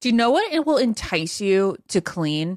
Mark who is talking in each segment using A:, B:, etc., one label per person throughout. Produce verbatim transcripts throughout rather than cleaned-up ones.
A: Do you know what it will entice you to clean?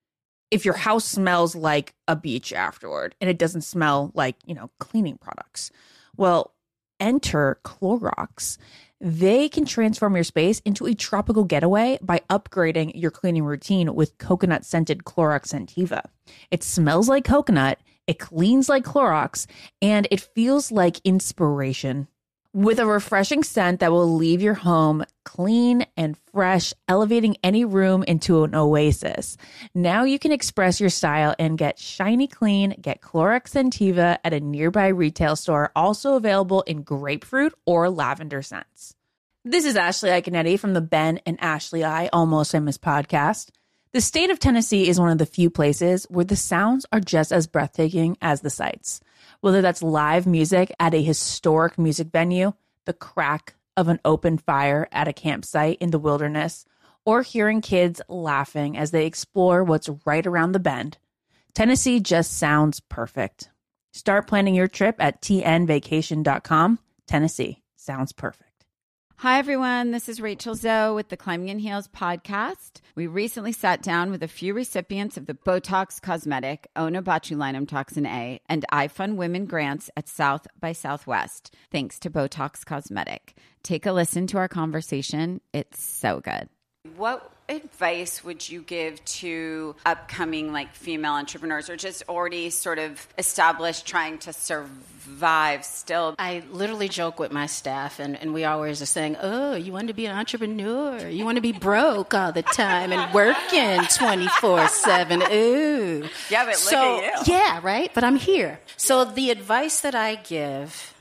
A: If your house smells like a beach afterward and it doesn't smell like, you know, cleaning products. Well, enter Clorox. They can transform your space into a tropical getaway by upgrading your cleaning routine with coconut-scented Clorox Scentiva. It smells like coconut, it cleans like Clorox, and it feels like inspiration. With a refreshing scent that will leave your home clean and fresh, elevating any room into an oasis. Now you can express your style and get shiny clean. Get Clorox Scentiva at a nearby retail store, also available in grapefruit or lavender scents. This is Ashley Iconetti from the Ben and Ashley I Almost Famous podcast. The state of Tennessee is one of the few places where the sounds are just as breathtaking as the sights. Whether that's live music at a historic music venue, the crack of an open fire at a campsite in the wilderness, or hearing kids laughing as they explore what's right around the bend, Tennessee just sounds perfect. Start planning your trip at t n vacation dot com. Tennessee sounds perfect.
B: Hi, everyone. This is Rachel Zoe with the Climbing in Heels podcast. We recently sat down with a few recipients of the Botox Cosmetic, Onabotulinum Toxin A, and iFund Women grants at South by Southwest, thanks to Botox Cosmetic. Take a listen to our conversation. It's so good. What advice would you give to upcoming like female entrepreneurs or just already sort of established trying to survive still?
C: I literally joke with my staff and, and we always are saying, oh, you want to be an entrepreneur? You want to be broke all the time and working twenty-four seven. Ooh.
B: Yeah, but
C: so,
B: look at you.
C: Yeah, right? But I'm here. So the advice that I give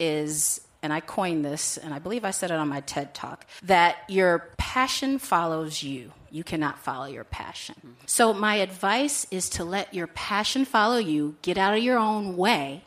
C: is, and I coined this, and I believe I said it on my TED Talk, that your passion follows you. You cannot follow your passion. Mm-hmm. So my advice is to let your passion follow you, get out of your own way,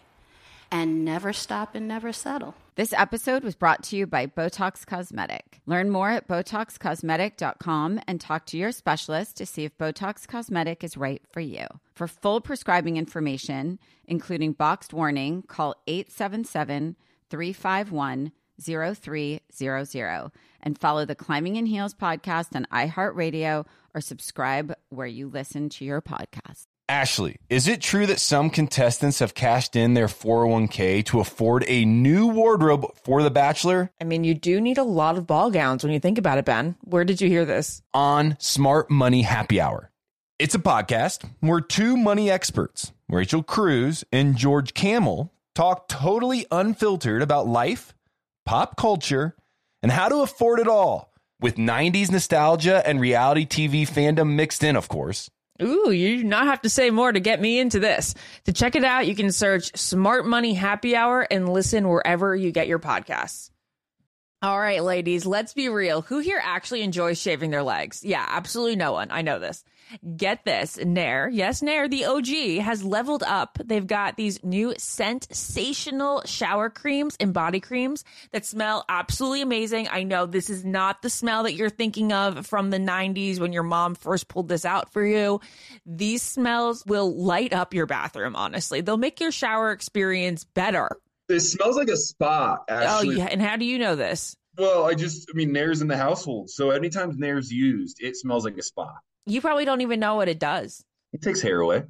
C: and never stop and never settle.
B: This episode was brought to you by Botox Cosmetic. Learn more at botox cosmetic dot com and talk to your specialist to see if Botox Cosmetic is right for you. For full prescribing information, including boxed warning, call eight seven seven, three five one, zero three zero zero and follow the Climbing in Heels podcast on iHeartRadio or subscribe where you listen to your podcast.
D: Ashley, is it true that some contestants have cashed in their four oh one k to afford a new wardrobe for The Bachelor?
A: I mean, you do need a lot of ball gowns when you think about it, Ben. Where did you hear this?
D: On Smart Money Happy Hour. It's a podcast where two money experts, Rachel Cruz and George Kamel, talk totally unfiltered about life, pop culture, and how to afford it all, with nineties nostalgia and reality T V fandom mixed in, of course.
A: Ooh, you do not have to say more to get me into this. To check it out, you can search Smart Money Happy Hour and listen wherever you get your podcasts. All right, ladies, let's be real. Who here actually enjoys shaving their legs? Yeah, absolutely no one. I know this. Get this. Nair, yes, Nair, the O G, has leveled up. They've got these new sensational shower creams and body creams that smell absolutely amazing. I know this is not the smell that you're thinking of from the nineties when your mom first pulled this out for you. These smells will light up your bathroom, honestly. They'll make your shower experience better.
E: It smells like a spa, actually.
A: Oh, yeah. And how do you know this?
E: Well, I just, I mean, Nair's in the household. So anytime Nair's used, it smells like a spa.
A: You probably don't even know what it does.
E: It takes hair away.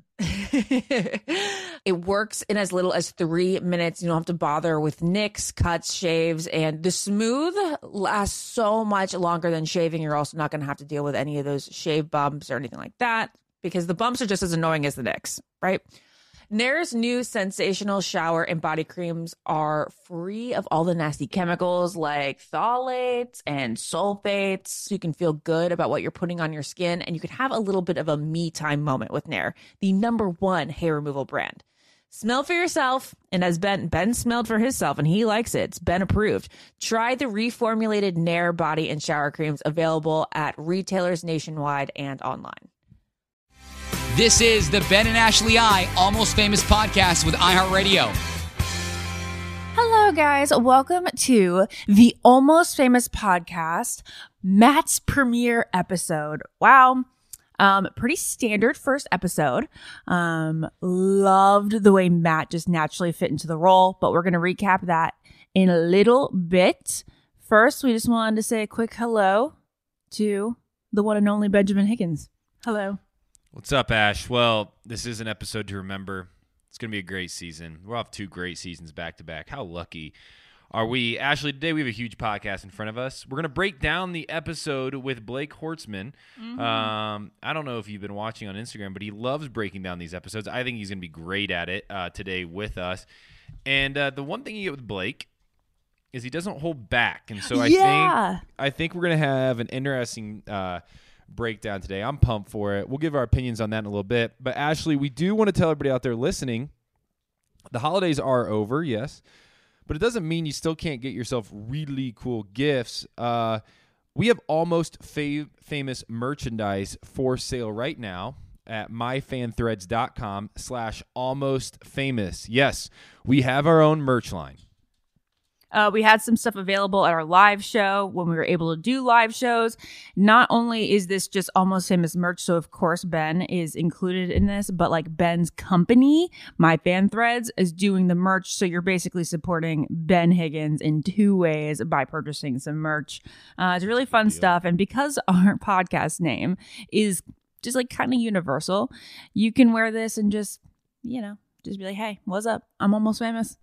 A: It works in as little as three minutes. You don't have to bother with nicks, cuts, shaves, and the smooth lasts so much longer than shaving. You're also not going to have to deal with any of those shave bumps or anything like that because the bumps are just as annoying as the nicks, right? Nair's new sensational shower and body creams are free of all the nasty chemicals like phthalates and sulfates. You can feel good about what you're putting on your skin, and you can have a little bit of a me time moment with Nair, the number one hair removal brand. Smell for yourself, and as Ben Ben smelled for himself, and he likes it. It's Ben approved. Try the reformulated Nair body and shower creams available at retailers nationwide and online.
F: This is the Ben and Ashley I Almost Famous podcast with iHeartRadio.
A: Hello, guys. Welcome to the Almost Famous podcast, Matt's premiere episode. Wow. Um, pretty standard first episode. Um, loved the way Matt just naturally fit into the role, but we're going to recap that in a little bit. First, we just wanted to say a quick hello to the one and only Benjamin Higgins. Hello.
G: What's up, Ash? Well, this is an episode to remember. It's going to be a great season. We'll have two great seasons back to back. How lucky are we? Ashley, today we have a huge podcast in front of us. We're going to break down the episode with Blake Hortzman. Mm-hmm. Um, I don't know if you've been watching on Instagram, but he loves breaking down these episodes. I think he's going to be great at it uh, today with us. And uh, the one thing you get with Blake is he doesn't hold back. And so I
A: yeah.
G: think I think we're going to have an interesting uh, breakdown today. I'm pumped for it. We'll give our opinions on that in a little bit. But Ashley, we do want to tell everybody out there listening, the holidays are over, yes. But it doesn't mean you still can't get yourself really cool gifts. Uh, we have almost fav- famous merchandise for sale right now at myfanthreads.com slash almost famous. Yes, we have our own merch line.
A: Uh, we had some stuff available at our live show when we were able to do live shows. Not only is this just almost famous merch, so of course Ben is included in this, but like Ben's company, My Fan Threads, is doing the merch. So you're basically supporting Ben Higgins in two ways by purchasing some merch. Uh, it's really fun stuff. And because our podcast name is just like kind of universal, you can wear this and just, you know, just be like, hey, what's up? I'm almost famous.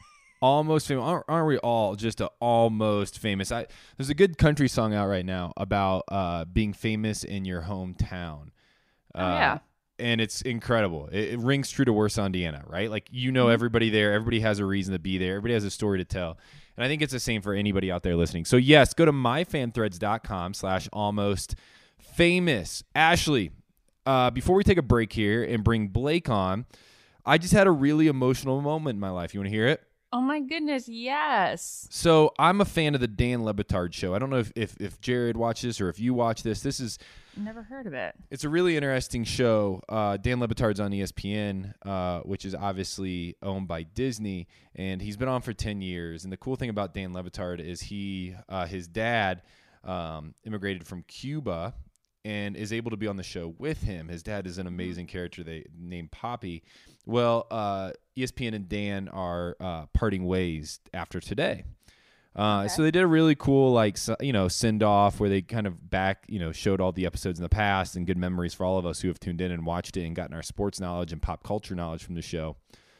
G: Almost famous. Aren't, aren't we all just a almost famous? I, there's a good country song out right now about uh, being famous in your hometown. Uh,
A: oh, yeah.
G: And it's incredible. It, it rings true to Warsaw, Indiana, right? Like, you know, mm-hmm. everybody there. Everybody has a reason to be there. Everybody has a story to tell. And I think it's the same for anybody out there listening. So, yes, go to myfanthreads.com slash almost famous. Ashley, uh, before we take a break here and bring Blake on, I just had a really emotional moment in my life. You want to hear it?
A: Oh, my goodness, yes.
G: So I'm a fan of the Dan Le Batard show. I don't know if, if, if Jared watches or if you watch this. This is...
A: Never heard of it.
G: It's a really interesting show. Uh, Dan Le Batard's on E S P N, uh, which is obviously owned by Disney, and he's been on for ten years. And the cool thing about Dan Le Batard is he, uh, his dad um, immigrated from Cuba and is able to be on the show with him. His dad is an amazing character they named Poppy. Well, uh, E S P N and Dan are uh, parting ways after today. Uh, okay. So they did a really cool, like, you know, send off where they kind of back, you know, showed all the episodes in the past and good memories for all of us who have tuned in and watched it and gotten our sports knowledge and pop culture knowledge from the show.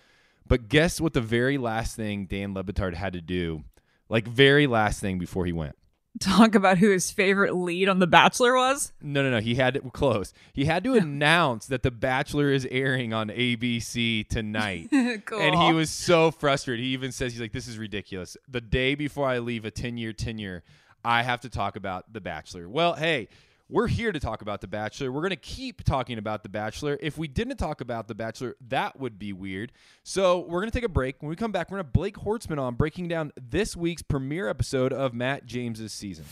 G: But guess what the very last thing Dan Le Batard had to do, like very last thing before he went?
A: Talk about who his favorite lead on The Bachelor was?
G: No, no, no. He had to close. He had to announce that The Bachelor is airing on A B C tonight.
A: Cool.
G: And he was so frustrated. He even says, he's like, this is ridiculous. The day before I leave a ten-year tenure, I have to talk about The Bachelor. Well, hey, we're here to talk about The Bachelor. We're going to keep talking about The Bachelor. If we didn't talk about The Bachelor, that would be weird. So we're going to take a break. When we come back, we're going to have Blake Hortzman on breaking down this week's premiere episode of Matt James's season.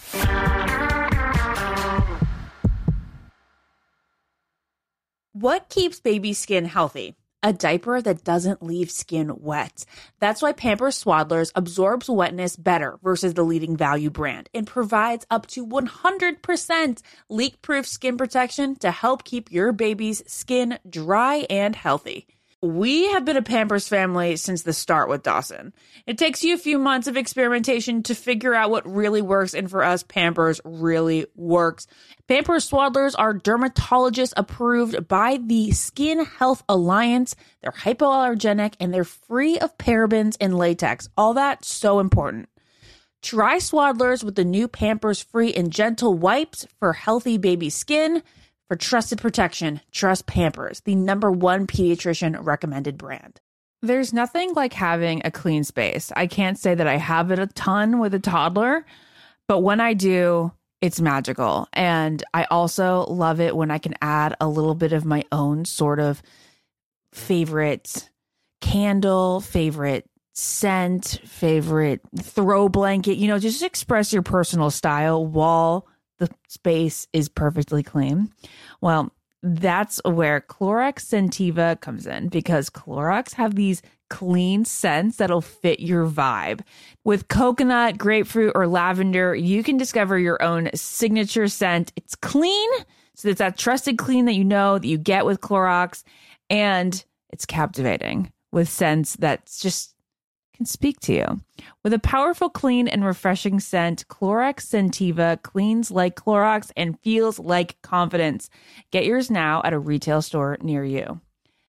A: What keeps baby skin healthy? A diaper that doesn't leave skin wet. That's why Pampers Swaddlers absorbs wetness better versus the leading value brand and provides up to one hundred percent leak-proof skin protection to help keep your baby's skin dry and healthy. We have been a Pampers family since the start with Dawson. It takes you a few months of experimentation to figure out what really works, and for us, Pampers really works. Pampers Swaddlers are dermatologist approved by the Skin Health Alliance. They're hypoallergenic and they're free of parabens and latex. All that so important. Try Swaddlers with the new Pampers Free and Gentle wipes for healthy baby skin. For trusted protection, trust Pampers, the number one pediatrician recommended brand. There's nothing like having a clean space. I can't say that I have it a ton with a toddler, but when I do, it's magical. And I also love it when I can add a little bit of my own sort of favorite candle, favorite scent, favorite throw blanket, you know, just express your personal style while the space is perfectly clean. Well, that's where Clorox Scentiva comes in, because Clorox have these clean scents that'll fit your vibe. With coconut, grapefruit, or lavender, you can discover your own signature scent. It's clean, so it's that trusted clean that you know that you get with Clorox, and it's captivating with scents that's just can speak to you. With a powerful, clean, and refreshing scent, Clorox Scentiva cleans like Clorox and feels like confidence. Get yours now at a retail store near you.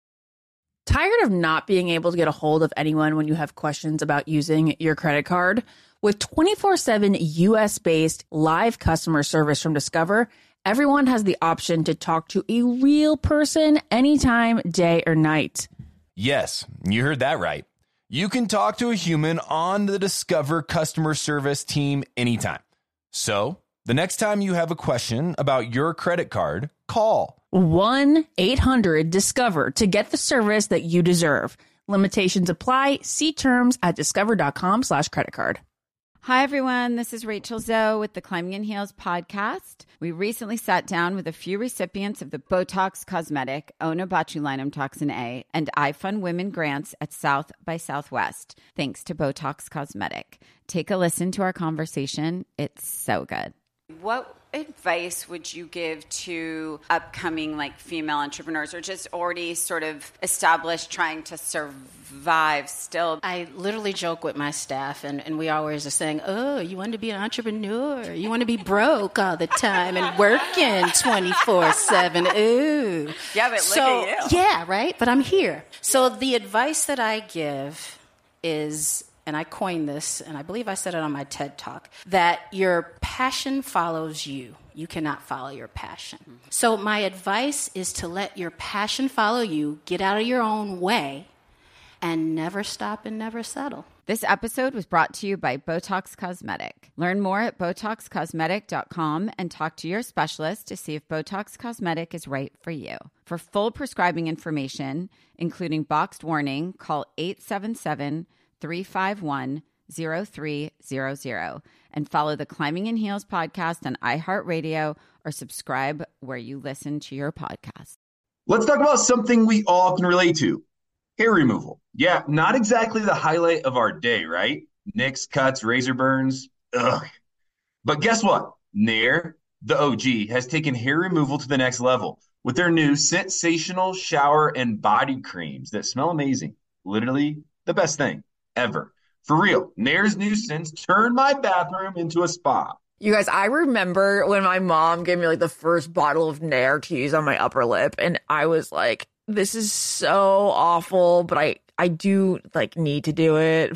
A: Tired of not being able to get a hold of anyone when you have questions about using your credit card? With twenty-four seven U S-based live customer service from Discover, everyone has the option to talk to a real person anytime, day or night.
D: Yes, you heard that right. You can talk to a human on the Discover customer service team anytime. So, the next time you have a question about your credit card, call
A: one eight hundred discover to get the service that you deserve. Limitations apply. See terms at discover.com slash credit card.
B: Hi, everyone. This is Rachel Zoe with the Climbing in Heels podcast. We recently sat down with a few recipients of the Botox Cosmetic, Onabotulinum Toxin A, and iFund Women grants at South by Southwest, thanks to Botox Cosmetic. Take a listen to our conversation. It's so good. What advice would you give to upcoming like female entrepreneurs or just already sort of established trying to survive still?
C: I literally joke with my staff, and, and we always are saying, oh, you want to be an entrepreneur. You want to be broke all the time and working twenty-four seven. Ooh.
B: Yeah, but look
C: so,
B: at you.
C: Yeah, right? But I'm here. So the advice that I give is, and I coined this, and I believe I said it on my TED Talk, that your passion follows you. You cannot follow your passion. Mm-hmm. So my advice is to let your passion follow you, get out of your own way, and never stop and never settle.
B: This episode was brought to you by Botox Cosmetic. Learn more at botox cosmetic dot com and talk to your specialist to see if Botox Cosmetic is right for you. For full prescribing information, including boxed warning, call eight seven seven, three five one, zero three zero zero and follow the Climbing in Heels podcast on iHeartRadio or subscribe where you listen to your podcast.
E: Let's talk about something we all can relate to. Hair removal. Yeah, not exactly the highlight of our day, right? Nicks, cuts, razor burns. Ugh. But guess what? Nair, the O G, has taken hair removal to the next level with their new sensational shower and body creams that smell amazing. Literally the best thing ever. For real, Nair's new scents turned my bathroom into a spa.
A: You guys, I remember when my mom gave me like the first bottle of Nair to use on my upper lip, and I was like, this is so awful, but I, I do like need to do it.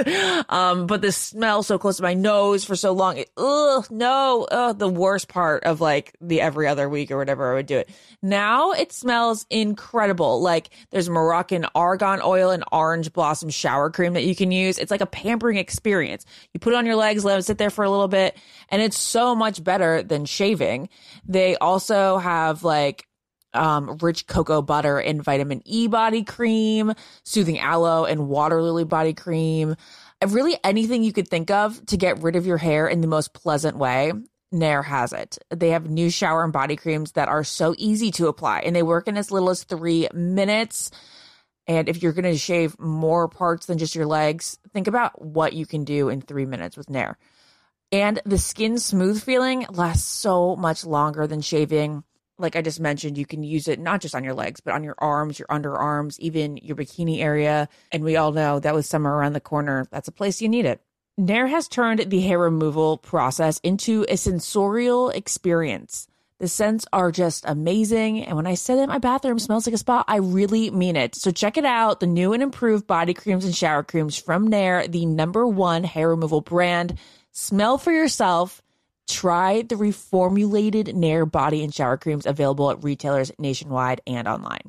A: um, but the smell so close to my nose for so long, it, ugh, no, ugh, the worst part of like the every other week or whatever I would do it. Now it smells incredible. Like there's Moroccan argan oil and orange blossom shower cream that you can use. It's like a pampering experience. You put it on your legs, let it sit there for a little bit, and it's so much better than shaving. They also have like Um, rich cocoa butter and vitamin E body cream, soothing aloe and water lily body cream. Really anything you could think of to get rid of your hair in the most pleasant way, Nair has it. They have new shower and body creams that are so easy to apply, and they work in as little as three minutes. And if you're going to shave more parts than just your legs, think about what you can do in three minutes with Nair. And the skin smooth feeling lasts so much longer than shaving. Like I just mentioned, you can use it not just on your legs, but on your arms, your underarms, even your bikini area. And we all know that with summer around the corner, that's a place you need it. Nair has turned the hair removal process into a sensorial experience. The scents are just amazing. And when I say that my bathroom smells like a spa, I really mean it. So check it out. The new and improved body creams and shower creams from Nair, the number one hair removal brand. Smell for yourself. Try the reformulated Nair body and shower creams available at retailers nationwide and online.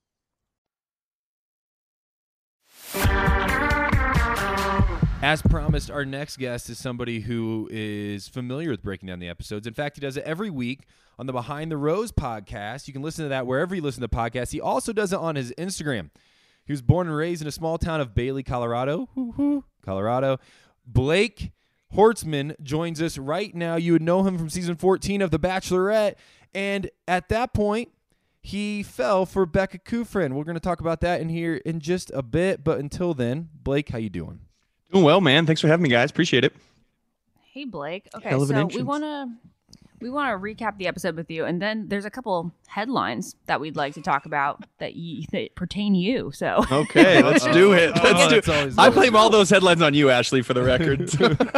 G: As promised, our next guest is somebody who is familiar with breaking down the episodes. In fact, he does it every week on the Behind the Rose podcast. You can listen to that wherever you listen to podcasts. He also does it on his Instagram. He was born and raised in a small town of Bailey, Colorado. Colorado. Blake Hortzman joins us right now. You would know him from season fourteen of The Bachelorette. And at that point, he fell for Becca Kufrin. We're going to talk about that in here in just a bit. But until then, Blake, how you doing?
H: Doing well, man. Thanks for having me, guys. Appreciate it.
A: Hey, Blake. Okay, so we want to We want to recap the episode with you, and then there's a couple headlines that we'd like to talk about that you, that pertain you. So
H: okay, let's do it. Let's
G: Oh,
H: do
G: that's
H: it.
G: always
H: I
G: good.
H: blame all those headlines on you, Ashley, for the record.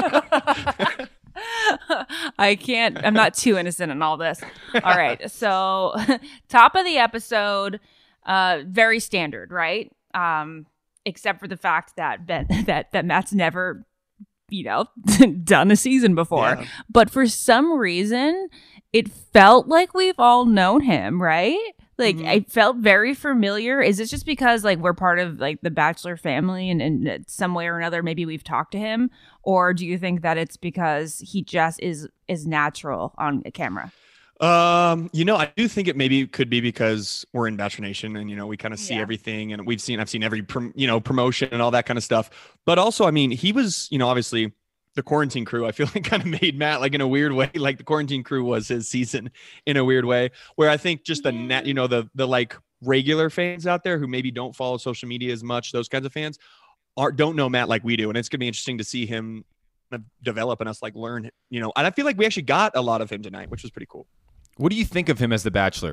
A: I can't, I'm not too innocent in all this. All right. So top of the episode, uh, very standard, right? Um, except for the fact that Ben, that, that Matt's never, you know, done a season before.
H: Yeah.
A: But for some reason, it felt like we've all known him, right? Like,
H: Mm-hmm.
A: I felt very familiar. Is this just because, like, we're part of, like, the Bachelor family and, and some way or another, maybe we've talked to him? Or do you think that it's because he just is is natural on camera?
H: Um, you know, I do think it maybe could be because we're in Bachelor Nation and, you know, we kind of see
A: Yeah.
H: everything and we've seen, I've seen every, prom, you know, promotion and all that kind of stuff. But also, I mean, he was, you know, obviously the Quarantine Crew, I feel like kind of made Matt like in a weird way, like the Quarantine Crew was his season in a weird way, where I think just the net, you know, the, the like regular fans out there who maybe don't follow social media as much, those kinds of fans are, don't know Matt like we do. And it's going to be interesting to see him kind of develop and us like learn, you know, and I feel like we actually got a lot of him tonight, which was pretty cool.
G: What do you think of him as the Bachelor?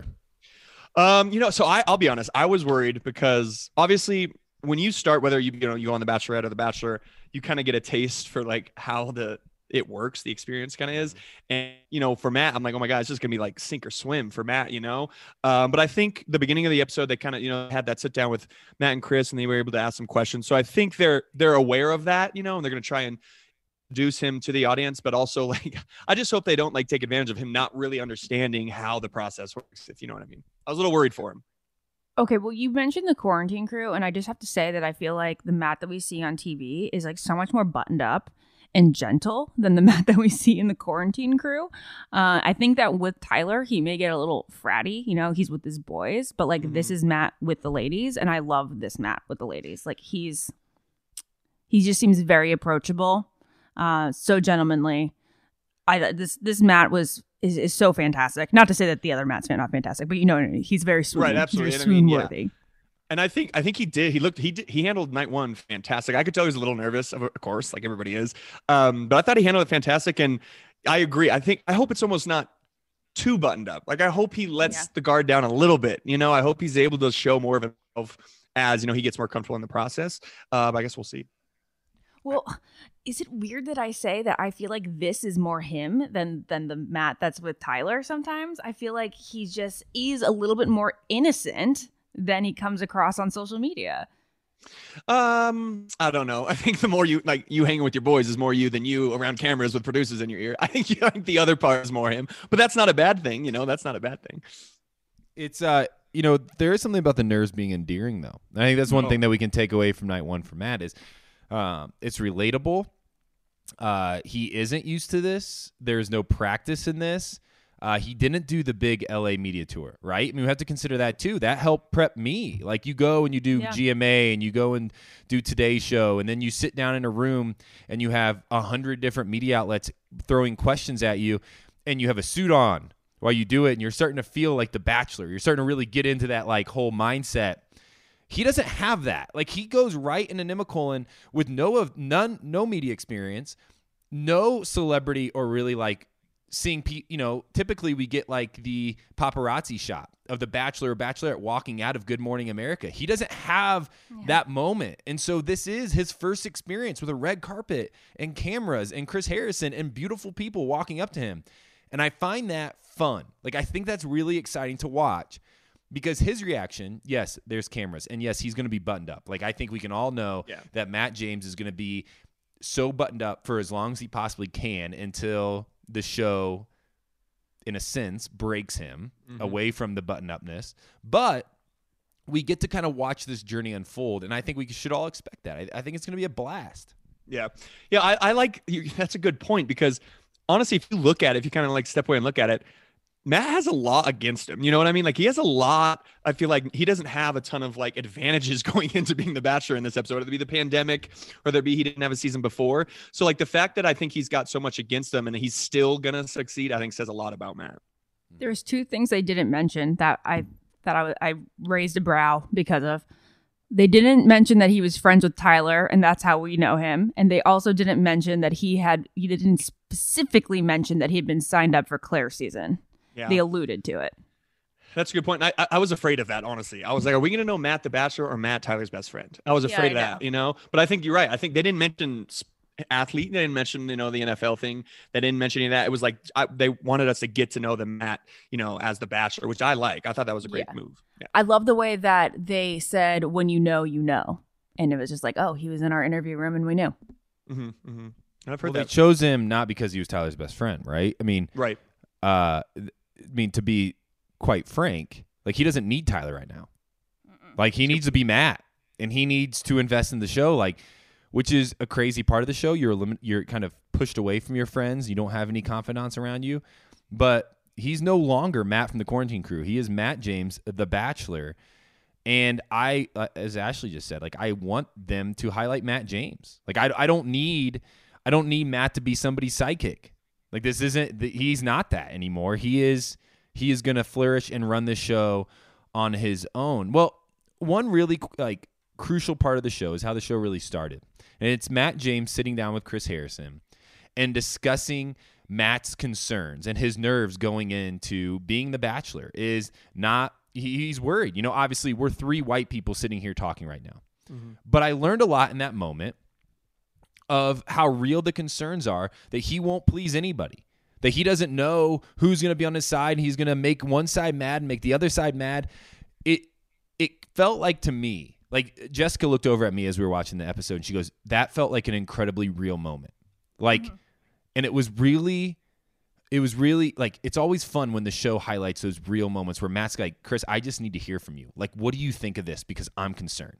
H: Um, you know, so I, I'll be honest, I was worried because obviously when you start, whether you, you know, you go on the Bachelorette or the Bachelor, you kind of get a taste for like how the, it works, the experience kind of is. And, you know, for Matt, I'm like, oh my God, it's just gonna be like sink or swim for Matt, you know? Um, but I think the beginning of the episode, they kind of, you know, had that sit down with Matt and Chris and they were able to ask some questions. So I think they're, they're aware of that, you know, and they're going to try and introduce him to the audience, but also like, I just hope they don't like take advantage of him not really understanding how the process works, if you know what I mean. I was a little worried for him.
A: Okay, well, you mentioned the Quarantine Crew, and I just have to say that I feel like the Matt that we see on T V is like so much more buttoned up and gentle than the Matt that we see in the Quarantine Crew. Uh, I think that with Tyler, he may get a little fratty, you know, he's with his boys, but like mm-hmm. this is Matt with the ladies, and I love this Matt with the ladies. Like he's, he just seems very approachable, uh, so gentlemanly. I this this Matt was is, is so fantastic. Not to say that the other Matt's not fantastic, but you know he's very swoon,
H: right, absolutely.
A: He's
H: I mean, yeah.
A: worthy.
H: And I think I think he did. He looked he did, he handled night one fantastic. I could tell he was a little nervous, of course, like everybody is. Um, but I thought he handled it fantastic. And I agree. I think I hope it's almost not too buttoned up. Like I hope he lets yeah. the guard down a little bit. You know, I hope he's able to show more of himself as you know he gets more comfortable in the process. Uh, but I guess we'll see.
A: Well, is it weird that I say that I feel like this is more him than than the Matt that's with Tyler sometimes? I feel like he's just, he's a little bit more innocent than he comes across on social media.
H: Um, I don't know. I think the more you, like you hanging with your boys is more you than you around cameras with producers in your ear. I think, I think the other part is more him, but that's not a bad thing. You know, that's not a bad thing.
G: It's, uh, you know, there is something about the nerves being endearing though. I think that's one oh. thing that we can take away from night one for Matt is, Um, it's relatable. Uh, he isn't used to this. There's no practice in this. Uh, he didn't do the big L A media tour, right? I mean, we have to consider that too. That helped prep me. Like you go and you do yeah. G M A and you go and do Today's Show, and then you sit down in a room and you have a hundred different media outlets throwing questions at you, and you have a suit on while you do it, and you're starting to feel like the Bachelor. You're starting to really get into that like whole mindset. He doesn't have that. Like he goes right into Nemacolin with no of none, no media experience, no celebrity or really like seeing people. You know, typically we get like the paparazzi shot of the Bachelor or Bachelorette walking out of Good Morning America. He doesn't have yeah. that moment, and so this is his first experience with a red carpet and cameras and Chris Harrison and beautiful people walking up to him, and I find that fun. Like I think that's really exciting to watch. Because his reaction, yes, there's cameras, and yes, he's going to be buttoned up. Like I think we can all know yeah. that Matt James is going to be so buttoned up for as long as he possibly can until the show, in a sense, breaks him mm-hmm. away from the button-upness. But we get to kind of watch this journey unfold, and I think we should all expect that. I, I think it's going to be a blast.
H: Yeah, yeah, I, I like that's a good point because honestly, if you look at it, if you kind of like step away and look at it. Matt has a lot against him. You know what I mean? Like he has a lot. I feel like he doesn't have a ton of like advantages going into being the Bachelor in this episode, whether it be the pandemic or there be he didn't have a season before. So like the fact that I think he's got so much against him and he's still going to succeed, I think says a lot about Matt.
A: There's two things I didn't mention that I, that I, I raised a brow because of. They didn't mention that he was friends with Tyler, and that's how we know him. And they also didn't mention that he had, he didn't specifically mention that he had been signed up for Claire's season.
H: Yeah.
A: They alluded to it.
H: That's a good point. I, I was afraid of that, honestly. I was like, are we going to know Matt the Bachelor or Matt Tyler's best friend? I was afraid
A: Yeah, I
H: of that, you know? But I think you're right. I think they didn't mention athlete. They didn't mention, you know, the N F L thing. They didn't mention any of that. It was like I, they wanted us to get to know the Matt, you know, as the Bachelor, which I like. I thought that was a great
A: Yeah.
H: move. Yeah.
A: I love the way that they said, when you know, you know. And it was just like, oh, he was in our interview room and we knew.
H: Mm-hmm, mm-hmm. I've heard
G: Well,
H: that.
G: they chose him not because he was Tyler's best friend, right? I mean,
H: Right.
G: Uh, I mean, to be quite frank, like he doesn't need Tyler right now. Mm-mm. Like he needs to be Matt, and he needs to invest in the show. Like, which is a crazy part of the show. You're lim- you're kind of pushed away from your friends. You don't have any confidants around you. But he's no longer Matt from the Quarantine Crew. He is Matt James, the Bachelor. And I, uh, as Ashley just said, like I want them to highlight Matt James. Like I, I don't need, I don't need Matt to be somebody's sidekick. Like this isn't, he's not that anymore. He is, he is going to flourish and run this show on his own. Well, one really like crucial part of the show is how the show really started. And it's Matt James sitting down with Chris Harrison and discussing Matt's concerns and his nerves going into being the Bachelor is not, he's worried. You know, obviously we're three white people sitting here talking right now. Mm-hmm. But I learned a lot in that moment of how real the concerns are that he won't please anybody, that he doesn't know who's going to be on his side. And he's going to make one side mad and make the other side mad. It, it felt like to me, like Jessica looked over at me as we were watching the episode and she goes, that felt like an incredibly real moment. Like, mm-hmm. and it was really, it was really like, it's always fun when the show highlights those real moments where Matt's like, Chris, I just need to hear from you. Like, what do you think of this? Because I'm concerned.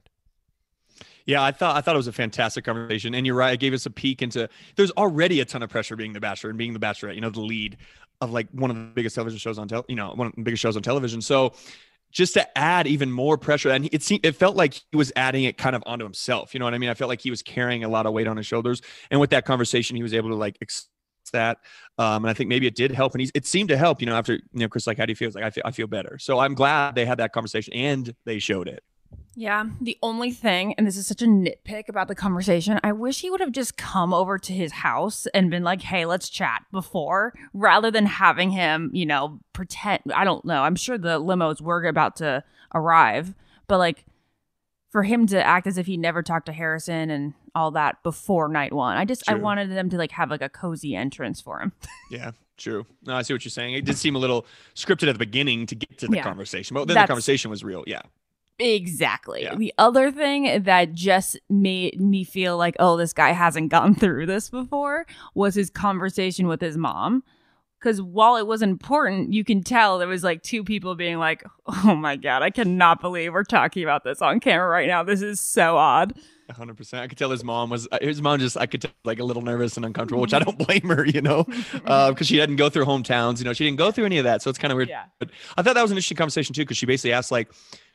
H: Yeah, I thought I thought it was a fantastic conversation, and you're right. It gave us a peek into. There's already a ton of pressure being the Bachelor and being the Bachelorette. You know, the lead of like one of the biggest television shows on tel. You know, one of the biggest shows on television. So, just to add even more pressure, and it seemed it felt like he was adding it kind of onto himself. You know what I mean? I felt like he was carrying a lot of weight on his shoulders, and with that conversation, he was able to like express that. Um, and I think maybe it did help, and he's it seemed to help. You know, after you know, Chris, like, how do you feel? It's like I feel I feel better. So I'm glad they had that conversation and they showed it.
A: Yeah, the only thing, and this is such a nitpick about the conversation, I wish he would have just come over to his house and been like, hey, let's chat before, rather than having him, you know, pretend. I don't know. I'm sure the limos were about to arrive, but like for him to act as if he never talked to Harrison and all that before night one, I just, True. I wanted them to like have like a cozy entrance for him.
H: Yeah. True. No, I see what you're saying. It did seem a little scripted at the beginning to get to the
A: yeah.
H: conversation, but then
A: That's-
H: the conversation was real. Yeah.
A: Exactly.
H: Yeah.
A: The other thing that just made me feel like, oh, this guy hasn't gone through this before was his conversation with his mom. Because while it was important, you can tell there was like two people being like, oh my God, I cannot believe we're talking about this on camera right now. This is so odd.
H: one hundred percent. I could tell his mom was, his mom just, I could tell like a little nervous and uncomfortable, which I don't blame her, you know, because uh, she hadn't go through hometowns, you know, she didn't go through any of that. So it's kind of weird.
A: Yeah.
H: But I thought that was an interesting conversation too, because she basically asked like,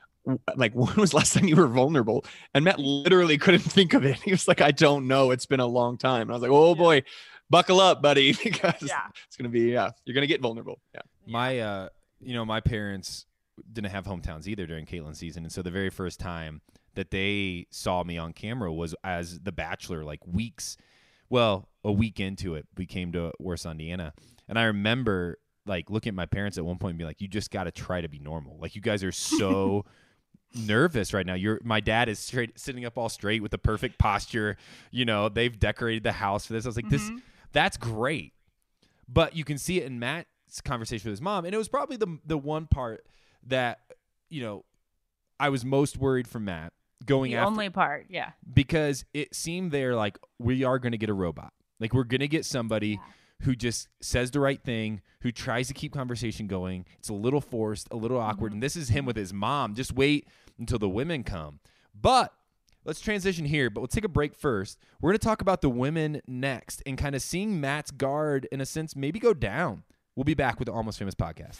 H: like, when was the last time you were vulnerable? And Matt literally couldn't think of it. He was like, I don't know. It's been a long time. And I was like, oh yeah. boy, buckle up, buddy, because yeah. it's going to be, yeah, you're going to get vulnerable. Yeah.
G: My, uh, you know, my parents didn't have hometowns either during Caitlin's season. And so the very first time that they saw me on camera was as the Bachelor, like weeks, well, a week into it, we came to Warsaw, Indiana. And I remember like looking at my parents at one point and being like, you just got to try to be normal. Like you guys are so nervous right now. You're my dad is straight sitting up all straight with the perfect posture. You know, they've decorated the house for this. I was like, mm-hmm. this, that's great. But you can see it in Matt's conversation with his mom. And it was probably the the one part that, you know, I was most worried for Matt going
A: the
G: after.
A: only part. Yeah.
G: Because it seemed there like we are going to get a robot. Like we're going to get somebody yeah. who just says the right thing, who tries to keep conversation going. It's a little forced, a little awkward. Mm-hmm. And this is him with his mom. Just wait until the women come. But let's transition here, but let's take a break first. We're going to talk about the women next and kind of seeing Matt's guard, in a sense, maybe go down. We'll be back with the Almost Famous podcast.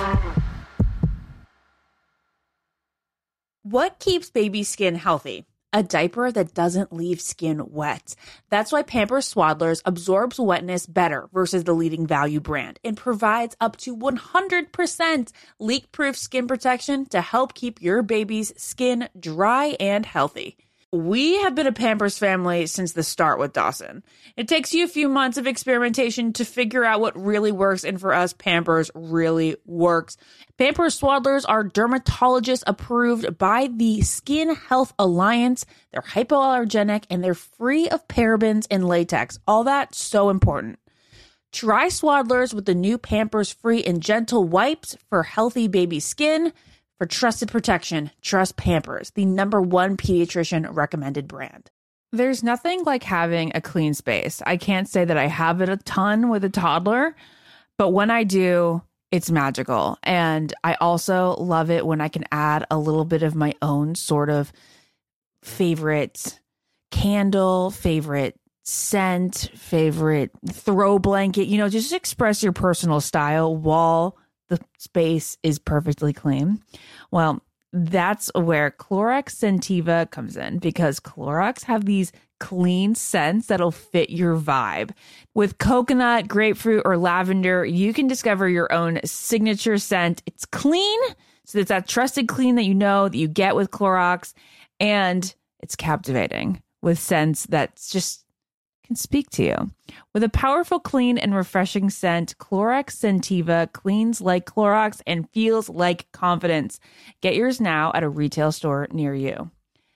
A: What keeps baby skin healthy? a diaper that doesn't leave skin wet. That's why Pampers Swaddlers absorbs wetness better versus the leading value brand and provides up to one hundred percent leak-proof skin protection to help keep your baby's skin dry and healthy. We have been a Pampers family since the start with Dawson. It takes you a few months of experimentation to figure out what really works, and for us, Pampers really works. Pampers Swaddlers are dermatologist approved by the Skin Health Alliance. They're hypoallergenic and they're free of parabens and latex. All that so important. Try Swaddlers with the new Pampers Free and Gentle wipes for healthy baby skin. For trusted protection, trust Pampers, the number one pediatrician recommended brand. There's nothing like having a clean space. I can't say that I have it a ton with a toddler, but when I do, it's magical. And I also love it when I can add a little bit of my own sort of favorite candle, favorite scent, favorite throw blanket, you know, just express your personal style while the space is perfectly clean. Well, that's where Clorox Scentiva comes in, because Clorox have these clean scents that'll fit your vibe. With coconut, grapefruit, or lavender, you can discover your own signature scent. It's clean, so it's that trusted clean that you know that you get with Clorox, and it's captivating with scents that's just can speak to you. With a powerful, clean, and refreshing scent, Clorox Scentiva cleans like Clorox and feels like confidence. Get yours now at a retail store near you.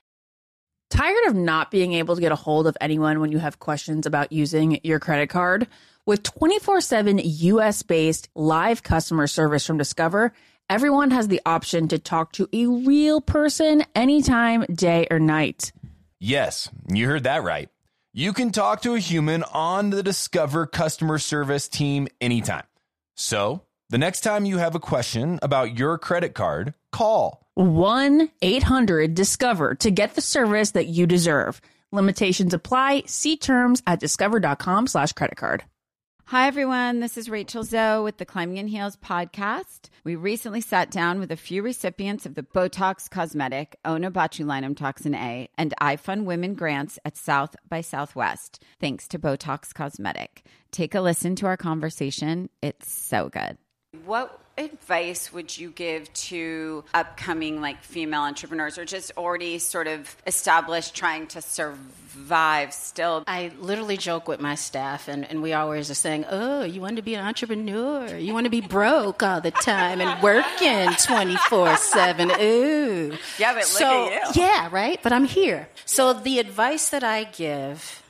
A: Tired of not being able to get a hold of anyone when you have questions about using your credit card? With twenty-four seven U S-based live customer service from Discover, everyone has the option to talk to a real person anytime, day or night.
D: Yes, you heard that right. You can talk to a human on the Discover customer service team anytime. So, the next time you have a question about your credit card, call
A: one eight hundred discover to get the service that you deserve. Limitations apply. See terms at discover.com slash credit card.
B: Hi, everyone. This is Rachel Zoe with the Climbing in Heels podcast. We recently sat down with a few recipients of the Botox Cosmetic, Onabotulinum Toxin A, and iFund Women grants at South by Southwest, thanks to Botox Cosmetic. Take a listen to our conversation. It's so good. What advice would you give to upcoming like female entrepreneurs, or just already sort of established trying to survive still?
C: I literally joke with my staff, and, and we always are saying, oh, you want to be an entrepreneur? You want to be broke all the time and working twenty-four seven? Ooh.
B: Yeah, but look
C: so,
B: at you.
C: Yeah, right? But I'm here. So the advice that I give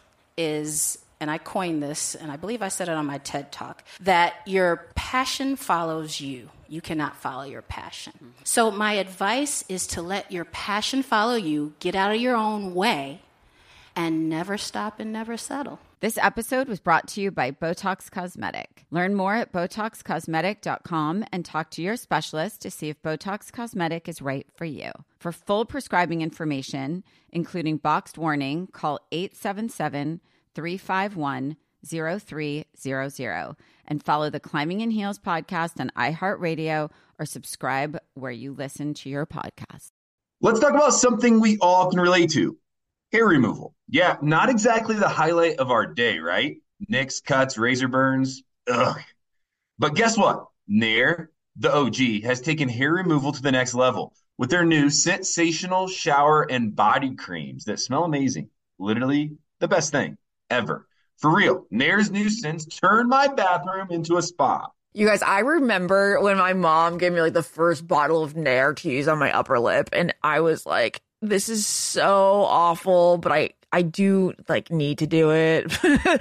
C: is, and I coined this, and I believe I said it on my TED Talk, that your passion follows you. You cannot follow your passion. Mm-hmm. So my advice is to let your passion follow you, get out of your own way, and never stop and never settle.
B: This episode was brought to you by Botox Cosmetic. Learn more at botox cosmetic dot com and talk to your specialist to see if Botox Cosmetic is right for you. For full prescribing information, including boxed warning, call eight seven seven, three five one, zero three zero zero and follow the Climbing in Heels podcast on iHeartRadio or subscribe where you listen to your podcast.
E: Let's talk about something we all can relate to. Hair removal. Yeah, not exactly the highlight of our day, right? Nicks, cuts, razor burns. Ugh. But guess what? Nair, the O G, has taken hair removal to the next level with their new sensational shower and body creams that smell amazing. Literally the best thing ever. For real, Nair's new scents turned my bathroom into a spa.
A: You guys, I remember when my mom gave me like the first bottle of Nair to use on my upper lip, and I was like, this is so awful, but I, I do like need to do it.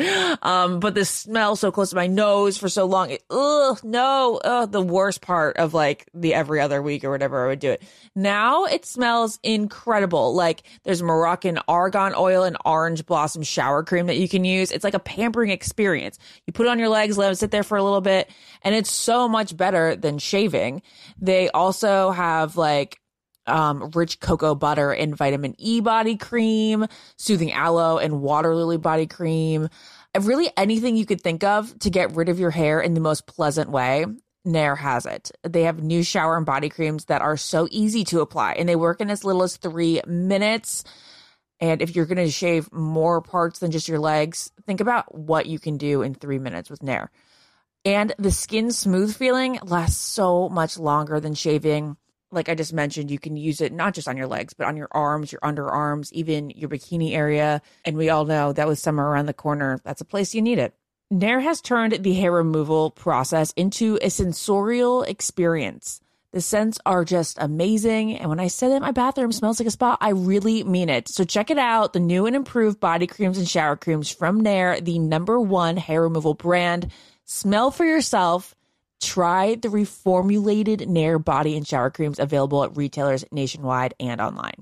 A: um, but the smell so close to my nose for so long, it, ugh, no, ugh, the worst part of like the every other week or whatever I would do it. Now it smells incredible. Like there's Moroccan argan oil and orange blossom shower cream that you can use. It's like a pampering experience. You put it on your legs, let it sit there for a little bit, and it's so much better than shaving. They also have like Um, rich cocoa butter and vitamin E body cream, soothing aloe and water lily body cream. Really anything you could think of to get rid of your hair in the most pleasant way, Nair has it. They have new shower and body creams that are so easy to apply, and they work in as little as three minutes. And if you're going to shave more parts than just your legs, think about what you can do in three minutes with Nair. And the skin smooth feeling lasts so much longer than shaving. Like I just mentioned, you can use it not just on your legs, but on your arms, your underarms, even your bikini area. And we all know that with summer around the corner, that's a place you need it. Nair has turned the hair removal process into a sensorial experience. The scents are just amazing. And when I say that my bathroom smells like a spa, I really mean it. So check it out. The new and improved body creams and shower creams from Nair, the number one hair removal brand. Smell for yourself. Try the reformulated Nair body and shower creams available at retailers nationwide and online.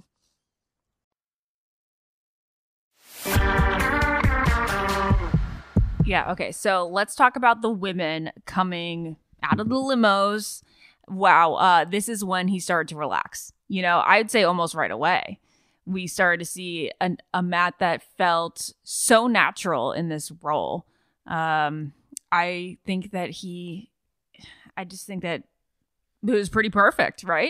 I: Yeah, okay. So let's talk about the women coming out of the limos. Wow, uh, this is when he started to relax. You know, I'd say almost right away. We started to see an, a Matt that felt so natural in this role. Um, I think that he, I just think that it was pretty perfect, right?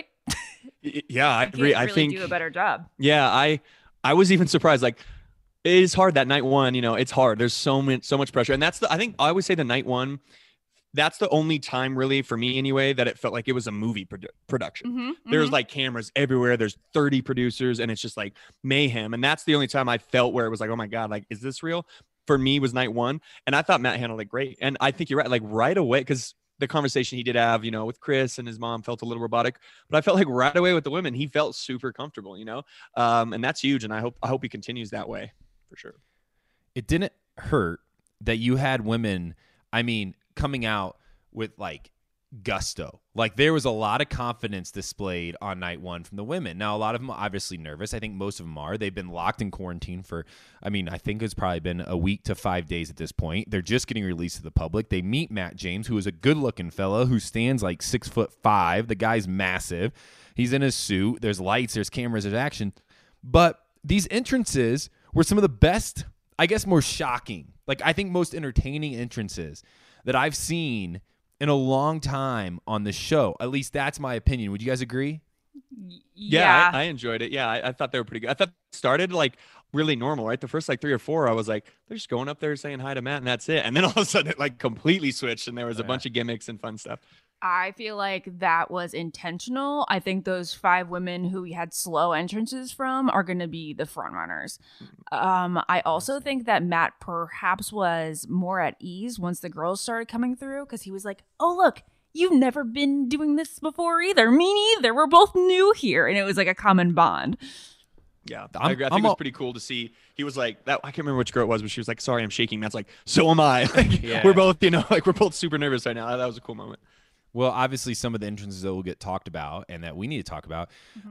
H: Yeah, I
I: He
H: agree.
I: can't
H: I
I: really
H: think
I: do a better job.
H: Yeah, I I was even surprised. Like, it is hard that night one. You know, it's hard. There's so much so much pressure, and that's the. I think I always say the night one. That's the only time, really, for me anyway, that it felt like it was a movie produ- production.
I: Mm-hmm,
H: There's
I: mm-hmm.
H: like cameras everywhere. There's thirty producers, and it's just like mayhem. And that's the only time I felt where it was like, oh my god, like is this real? For me, was night one, and I thought Matt handled it great. And I think you're right. Like right away, because the conversation he did have, you know, with Chris and his mom felt a little robotic, but I felt like right away with the women, he felt super comfortable, you know, um, and that's huge. And I hope I hope he continues that way for sure.
G: It didn't hurt that you had women, I mean, coming out with like gusto. Like there was a lot of confidence displayed on night one from the women. Now, a lot of them are obviously nervous. I think most of them are. They've been locked in quarantine for, I mean, I think it's probably been a week to five days at this point. They're just getting released to the public. They meet Matt James, who is a good looking fella who stands like six foot five. The guy's massive. He's in his suit. There's lights, there's cameras, there's action. But these entrances were some of the best, I guess more shocking, like I think most entertaining entrances that I've seen in a long time on the show. At least that's my opinion. Would you guys agree?
H: Yeah,
I: Yeah.
H: I, I enjoyed it. Yeah, I, I thought they were pretty good. I thought it started like really normal, right? The first like three or four, I was like, they're just going up there saying hi to Matt and that's it. And then all of a sudden it like completely switched and there was a
G: Yeah.
H: bunch of gimmicks and fun stuff.
I: I feel like that was intentional. I think those five women who we had slow entrances from are going to be the front runners. Um, I also think that Matt perhaps was more at ease once the girls started coming through because he was like, oh, look, you've never been doing this before either. Me neither. We're both new here. And it was like a common bond.
H: Yeah,
G: I'm-
H: I, agree. I
G: I'm
H: think it was
G: all-
H: pretty cool to see. He was like that. I can't remember which girl it was, but she was like, "Sorry, I'm shaking." That's like, so am I. Like,
G: Yeah.
H: we're both, you know, like we're both super nervous right now. That was a cool moment.
G: Well, obviously, some of the entrances that will get talked about and that we need to talk about.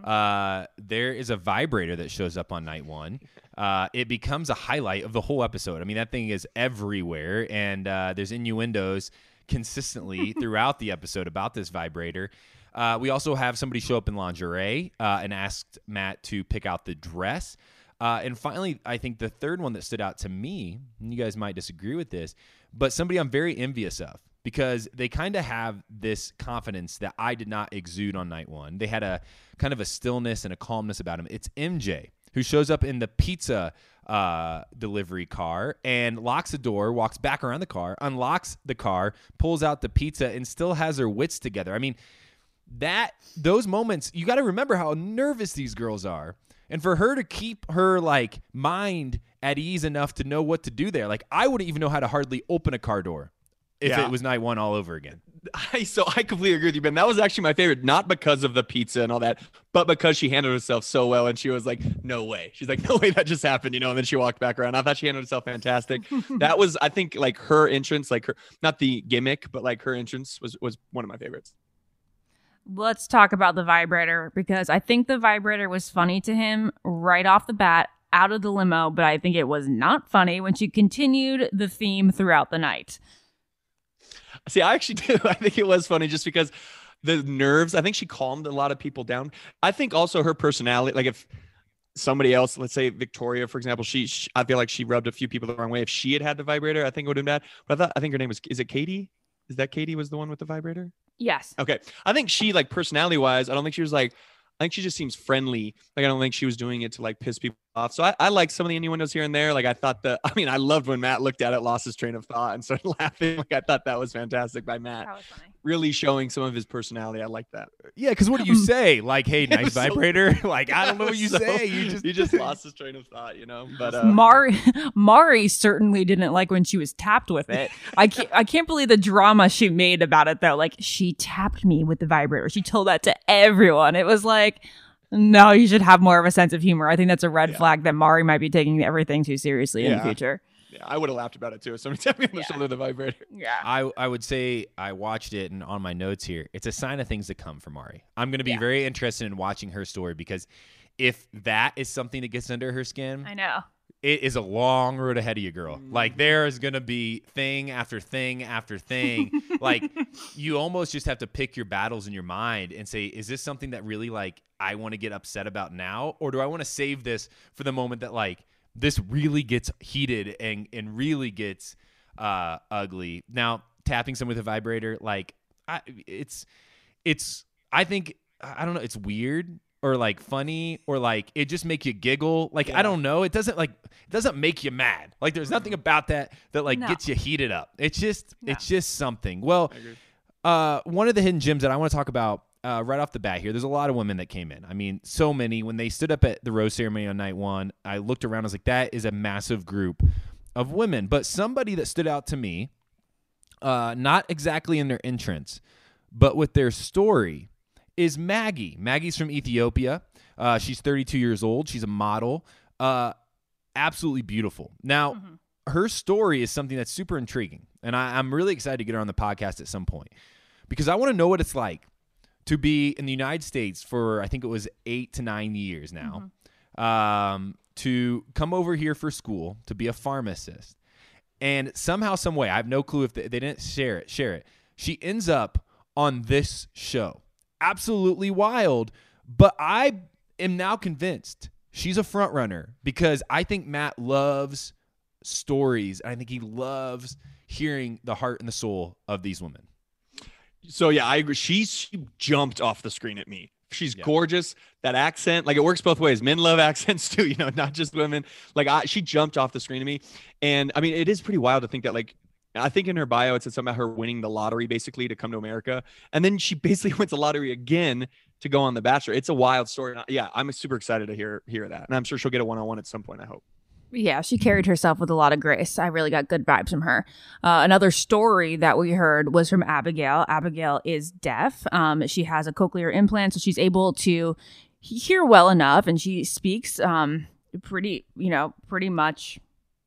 G: Uh, there is a vibrator that shows up on night one. Uh, it becomes a highlight of the whole episode. I mean, that thing is everywhere, and uh, there's innuendos consistently throughout the episode about this vibrator. Uh, we also have somebody show up in lingerie uh, and asked Matt to pick out the dress. Uh, and finally, I think the third one that stood out to me, and you guys might disagree with this, but somebody I'm very envious of because they kind of have this confidence that I did not exude on night one. They had a kind of a stillness and a calmness about him. It's M J, who shows up in the pizza uh, delivery car and locks the door, walks back around the car, unlocks the car, pulls out the pizza, and still has her wits together. I mean, that those moments, you got to remember how nervous these girls are. And for her to keep her like mind at ease enough to know what to do there, like I wouldn't even know how to hardly open a car door if
H: Yeah.
G: it was night one all over again.
H: I so I completely agree with you, Ben. That was actually my favorite, not because of the pizza and all that, but because she handled herself so well. And she was like, no way. She's like, no way that just happened, you know, and then she walked back around. I thought she handled herself fantastic. That was, I think, like her entrance, like her, not the gimmick, but like her entrance was was one of my favorites.
I: Let's talk about the vibrator because I think the vibrator was funny to him right off the bat out of the limo, but I think it was not funny when she continued the theme throughout the night.
H: See, I actually do. I think it was funny just because the nerves, I think she calmed a lot of people down. I think also her personality, like if somebody else, let's say Victoria, for example, she, she I feel like she rubbed a few people the wrong way. If she had had the vibrator, I think it would have been bad. But I thought, I think her name was, is it Katie? Is that Katie was the one with the vibrator?
I: Yes.
H: Okay. I think she, like personality wise, I don't think she was like, I think she just seems friendly. Like, I don't think she was doing it to like piss people off. So I, I like some of the innuendos here and there. Like, I thought that, I mean, I loved when Matt looked at it, lost his train of thought and started laughing. Like, I thought that was fantastic by Matt.
I: That was funny.
H: Really showing some of his personality. I like that.
G: Yeah, because what do you say? Like, hey, nice
H: so-
G: vibrator? Like, I don't know what you
H: So-
G: say. You just
H: He just lost his train of thought, you know? But, uh,
I: Mari Mari certainly didn't like when she was tapped with it. I can't I can't believe the drama she made about it though. Like, she tapped me with the vibrator. She told that to everyone. It was like, no, you should have more of a sense of humor. I think that's a red
H: Yeah.
I: flag that Mari might be taking everything too seriously in the
H: Yeah.
I: future.
H: yeah, I would have laughed about it too. If somebody tapped me on the
I: Yeah.
H: shoulder with a vibrator.
I: Yeah.
G: I, I would say I watched it, and on my notes here, it's a sign of things to come for Mari. I'm going to be
I: Yeah.
G: very interested in watching her story, because if that is something that gets under her skin,
I: I know.
G: it is a long road ahead of you, girl.
H: Mm.
G: Like, there is going to be thing after thing after thing. Like, you almost just have to pick your battles in your mind and say, is this something that really, like, I want to get upset about now? Or do I want to save this for the moment that, like, this really gets heated and, and really gets uh, ugly? Now, tapping someone with a vibrator, like, I, it's, it's, I think, I don't know, it's weird. Or like funny, or like it just make you giggle. Like,
H: Yeah.
G: I don't know. It doesn't like it doesn't make you mad. Like, there's nothing about that that like
I: No.
G: gets you heated up. It's just
I: No.
G: it's just something. Well,
H: I agree.
G: uh, one of the hidden gems that I want to talk about uh, right off the bat here. There's a lot of women that came in. I mean, so many. When they stood up at the rose ceremony on night one, I looked around. I was like, that is a massive group of women. But somebody that stood out to me, uh, not exactly in their entrance, but with their story, is Maggie. Maggie's from Ethiopia. Uh, she's thirty-two years old. She's a model. Uh, absolutely beautiful. Now,
I: Mm-hmm.
G: her story is something that's super intriguing, and I, I'm really excited to get her on the podcast at some point, because I want to know what it's like to be in the United States for, I think it was eight to nine years now, um, to come over here for school, to be a pharmacist, and somehow, some way, I have no clue if they, they didn't share it, share it. She ends up on this show. Absolutely wild, but I am now convinced she's a front runner, because I think Matt loves stories. I think he loves hearing the heart and the soul of these women.
H: So yeah, I agree. She, she jumped off the screen at me. She's
G: Yeah.
H: gorgeous. That accent, like, it works both ways. Men love accents too, you know, not just women. Like, I, she jumped off the screen at me. And I mean, it is pretty wild to think that, like, I think in her bio, it said something about her winning the lottery basically to come to America. And then she basically wins the lottery again to go on The Bachelor. It's a wild story. Yeah, I'm super excited to hear hear that. And I'm sure she'll get a one-on-one at some point, I hope.
I: Yeah, she carried herself with a lot of grace. I really got good vibes from her. Uh, another story that we heard was from Abigail. Abigail is deaf. Um, she has a cochlear implant, so she's able to hear well enough, and she speaks um, pretty, you know, pretty much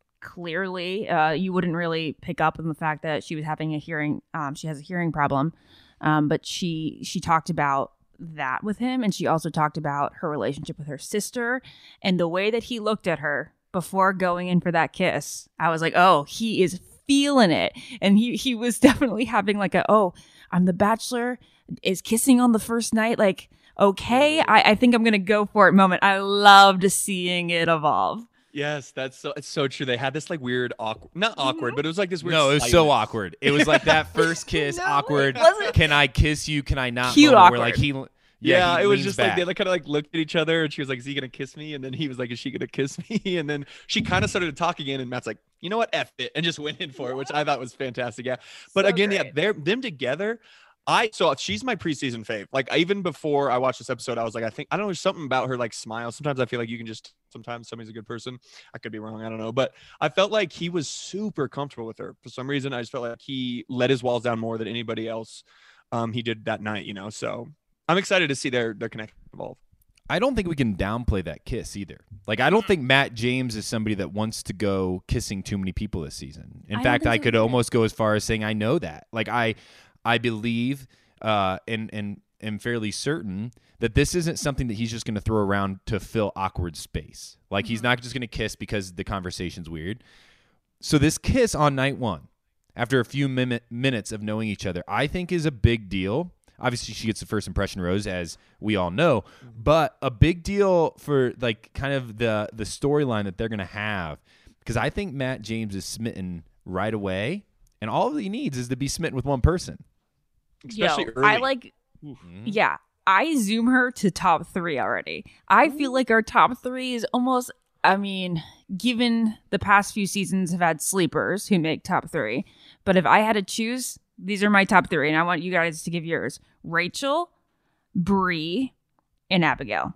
I: clearly. Uh, you wouldn't really pick up on the fact that she was having a hearing. Um, she has a hearing problem, um, but she she talked about that with him, and she also talked about her relationship with her sister and the way that he looked at her before going in for that kiss. I was like, oh, he is feeling it. And he he was definitely having like a, oh, I'm the bachelor, is kissing on the first night. Like, okay, I, I think I'm going to go for it moment. I loved seeing it evolve.
H: Yes, that's so it's so true. They had this like weird awkward, not awkward, but it was like this weird.
G: No, it was so
H: silence.
G: awkward. It was like that first kiss,
I: No, it
G: awkward.
I: wasn't.
G: Can I kiss you? Can I not?
I: Cute
G: moment where, like,
I: awkward.
G: he,
H: Yeah,
G: he
H: it was
G: leans
H: just
G: back.
H: like they like, kind of like looked at each other, and she was like, "Is he gonna kiss me?" And then he was like, "Is she gonna kiss me?" And then she kind of started to talk again, and Matt's like, "You know what, F it," and just went in for it, which I thought was fantastic. Yeah, but
I: So
H: again, yeah,
I: great.
H: they're them together. I so she's my preseason fave. Like, even before I watched this episode, I was like, I think I don't know, there's something about her like smile. Sometimes I feel like you can just sometimes somebody's a good person. I could be wrong, I don't know, but I felt like he was super comfortable with her for some reason. I just felt like he let his walls down more than anybody else. Um, he did that night, you know. So I'm excited to see their their connection evolve.
G: I don't think we can downplay that kiss either. Like, I don't think Matt James is somebody that wants to go kissing too many people this season. In
I: I don't
G: fact,
I: think
G: I
I: so
G: could
I: either.
G: almost go as far as saying I know that. Like, I I believe uh, and and am fairly certain that this isn't something that he's just going to throw around to fill awkward space. Like, he's not just going to kiss because the conversation's weird. So this kiss on night one, after a few min- minutes of knowing each other, I think is a big deal. Obviously, she gets the first impression rose, as we all know, but a big deal for like kind of the the storyline that they're going to have, because I think Matt James is smitten right away, and all he needs is to be smitten with one person.
H: Especially
I: Yo,
H: early.
I: I like,
G: Mhm.
I: yeah, I zoom her to top three already. I feel like our top three is almost, I mean, given the past few seasons have had sleepers who make top three. But if I had to choose, these are my top three. And I want you guys to give yours. Rachel, Bree, and Abigail.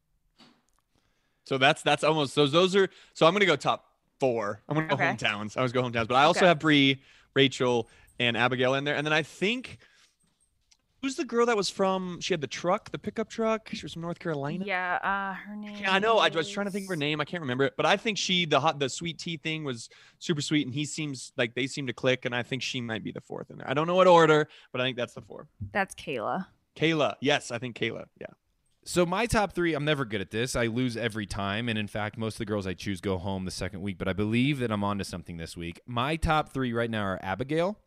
H: So that's that's almost those those are so I'm gonna go top four. I'm gonna go
I: Okay.
H: hometowns. I was go hometowns, but I also
I: Okay.
H: have Bree, Rachel, and Abigail in there. And then I think who's the girl that was from she had the truck, the pickup truck? She was from North Carolina.
I: Yeah, uh, her name.
H: Yeah, I know. I was trying to think of her name. I can't remember it, but I think she the hot the sweet tea thing was super sweet, and he seems like they seem to click, and I think she might be the fourth in there. I don't know what order, but I think that's the four.
I: That's Kayla.
H: Kayla, yes, I think Kayla. Yeah.
G: So my top three, I'm never good at this. I lose every time. And in fact, most of the girls I choose go home the second week. But I believe that I'm onto something this week. My top three right now are Abigail,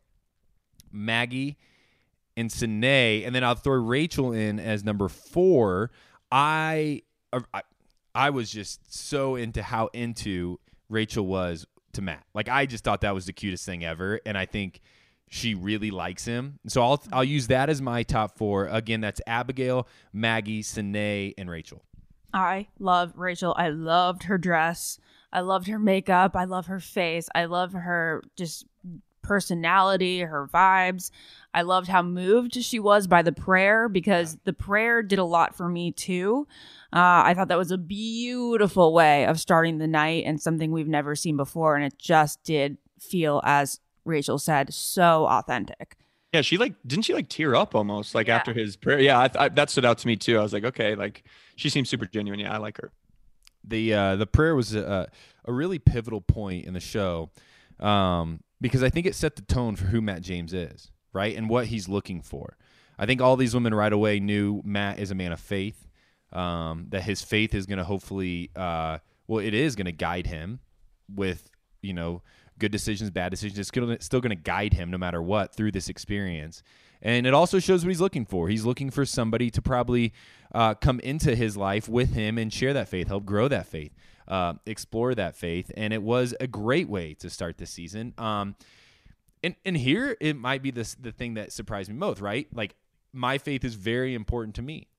G: Maggie, and Sine. And then I'll throw Rachel in as number four. I, I, I was just so into how into Rachel was to Matt. Like, I just thought that was the cutest thing ever. And I think she really likes him. So I'll I'll use that as my top four. Again, that's Abigail, Maggie, Sine, and Rachel.
I: I love Rachel. I loved her dress. I loved her makeup. I love her face. I love her just personality, her vibes. I loved how moved she was by the prayer because the prayer did a lot for me too. Uh, I thought that was a beautiful way of starting the night and something we've never seen before. And it just did feel, as Rachel said, so authentic.
H: Yeah, she like didn't she like tear up almost like
I: Yeah.
H: after his prayer? Yeah, I, I, that stood out to me too. I was like, okay, like she seems super genuine. Yeah, I like her.
G: The uh, the prayer was a, a really pivotal point in the show um, because I think it set the tone for who Matt James is, right, and what he's looking for. I think all these women right away knew Matt is a man of faith, um, that his faith is going to hopefully, uh, well, it is going to guide him with, you know, good decisions, bad decisions. It's gonna, still going to guide him no matter what through this experience. And it also shows what he's looking for. He's looking for somebody to probably uh, come into his life with him and share that faith, help grow that faith, uh, explore that faith. And it was a great way to start the season. Um, and, and here it might be this, the thing that surprised me most, right? Like, my faith is very important to me.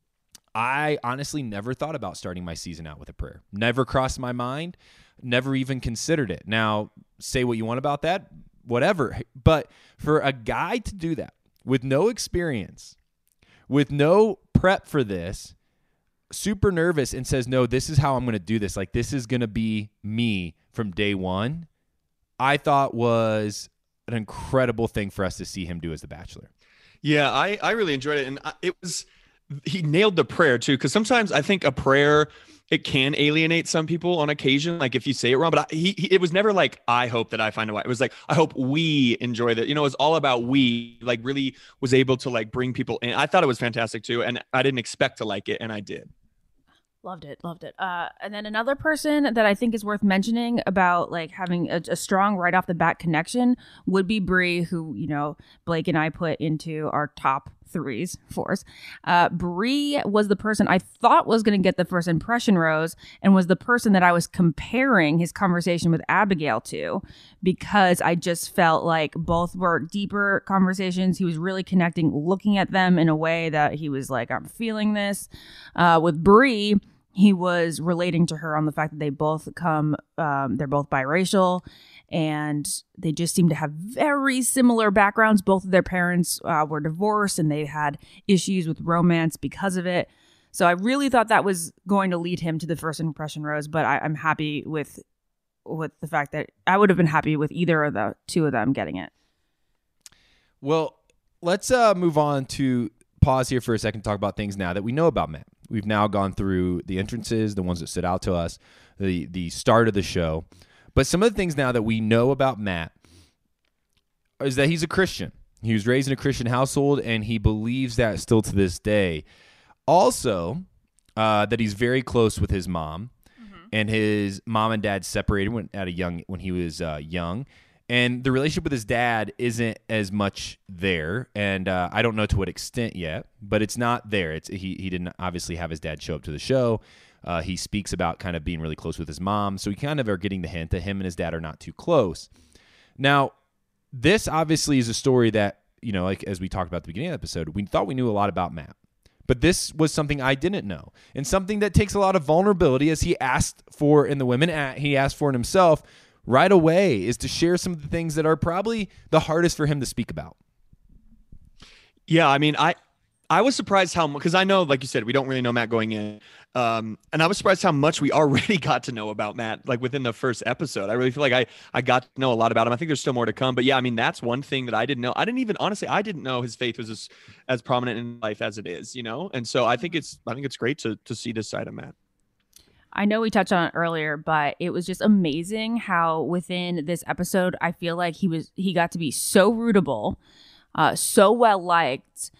G: I honestly never thought about starting my season out with a prayer. Never crossed my mind. Never even considered it. Now, say what you want about that, whatever. But for a guy to do that with no experience, with no prep for this, super nervous and says, no, this is how I'm going to do this. Like, this is going to be me from day one, I thought was an incredible thing for us to see him do as The Bachelor.
H: Yeah, I, I really enjoyed it. And I- it was, he nailed the prayer too. Cause sometimes I think a prayer, it can alienate some people on occasion. Like if you say it wrong, but I, he, he, it was never like, I hope that I find a wife. It was like, I hope we enjoy that. You know, it was all about we, like really was able to like bring people in. I thought it was fantastic too. And I didn't expect to like it. And I did.
I: Loved it, loved it. Uh, and then another person that I think is worth mentioning about like having a, a strong right off the bat connection would be Bree, who, you know, Blake and I put into our top threes, fours. Uh, Bree was the person I thought was going to get the first impression rose and was the person that I was comparing his conversation with Abigail to, because I just felt like both were deeper conversations. He was really connecting, looking at them in a way that he was like, I'm feeling this. Uh, with Bree, he was relating to her on the fact that they both come, um, they're both biracial, and they just seem to have very similar backgrounds. Both of their parents uh, were divorced, and they had issues with romance because of it. So I really thought that was going to lead him to the first impression rose, but I, I'm happy with with the fact that I would have been happy with either of the two of them getting it.
G: Well, let's uh, move on to pause here for a second to talk about things now that we know about Matt. We've now gone through the entrances, the ones that stood out to us, the the start of the show. But some of the things now that we know about Matt is that he's a Christian. He was raised in a Christian household, and he believes that still to this day. Also, uh, that he's very close with his mom, mm-hmm. and his mom and dad separated when at a young when he was uh, young, and the relationship with his dad isn't as much there. And uh, I don't know to what extent yet, but it's not there. It's he he didn't obviously have his dad show up to the show. Uh, he speaks about kind of being really close with his mom, so we kind of are getting the hint that him and his dad are not too close. Now, this obviously is a story that, you know, like as we talked about at the beginning of the episode, we thought we knew a lot about Matt. But this was something I didn't know, and something that takes a lot of vulnerability, as he asked for in the women, he asked for in himself right away, is to share some of the things that are probably the hardest for him to speak about.
H: Yeah, I mean, I I was surprised how much, because I know, like you said, we don't really know Matt going in. Um, and I was surprised how much we already got to know about Matt, like within the first episode. I really feel like I, I got to know a lot about him. I think there's still more to come. But yeah, I mean, that's one thing that I didn't know. I didn't even, honestly, I didn't know his faith was as, as prominent in life as it is, you know? And so I think it's, I think it's great to to see this side of Matt.
I: I know we touched on it earlier, but it was just amazing how within this episode, I feel like he was, he got to be so rootable, uh, so well liked,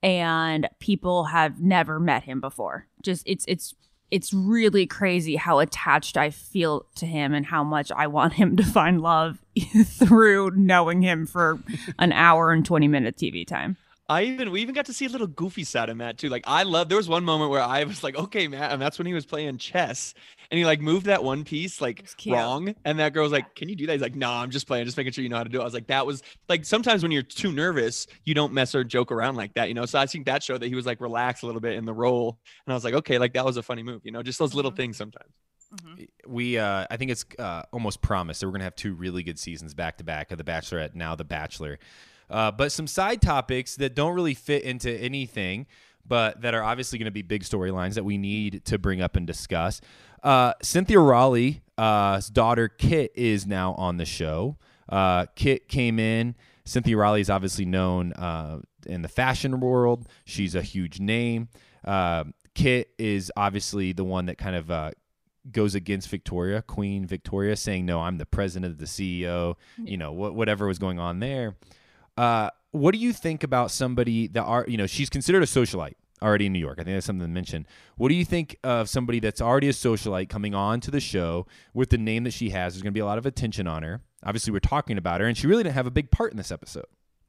I: and people have never met him before. Just it's it's it's really crazy how attached I feel to him and how much I want him to find love through knowing him for an hour and twenty minute T V time.
H: I even we even got to see a little goofy side of Matt too. Like I love. There was one moment where I was like, "Okay, Matt," and that's when he was playing chess, and he like moved that one piece like wrong, and that girl was like, "Can you do that?" He's like, "No, I'm just playing, just making sure you know how to do it." I was like, "That was like sometimes when you're too nervous, you don't mess or joke around like that, you know." So I think that showed that he was like relaxed a little bit in the role, and I was like, "Okay, like that was a funny move," you know, just those little things sometimes.
G: Mm-hmm. We, uh, I think it's uh, almost promised that we're gonna have two really good seasons back to back of The Bachelorette, now The Bachelor. Uh, but some side topics that don't really fit into anything, but that are obviously going to be big storylines that we need to bring up and discuss. Uh, Cynthia Rowley's uh, daughter, Kit, is now on the show. Uh, Kit came in. Cynthia Rowley is obviously known uh, in the fashion world. She's a huge name. Uh, Kit is obviously the one that kind of uh, goes against Victoria, Queen Victoria, saying, no, I'm the president, the C E O, you know, wh- whatever was going on there. Uh, what do you think about somebody that are, you know, she's considered a socialite already in New York. I think that's something to mention. What do you think of somebody that's already a socialite coming on to the show with the name that she has? There's going to be a lot of attention on her. Obviously, we're talking about her, and she really didn't have a big part in this episode.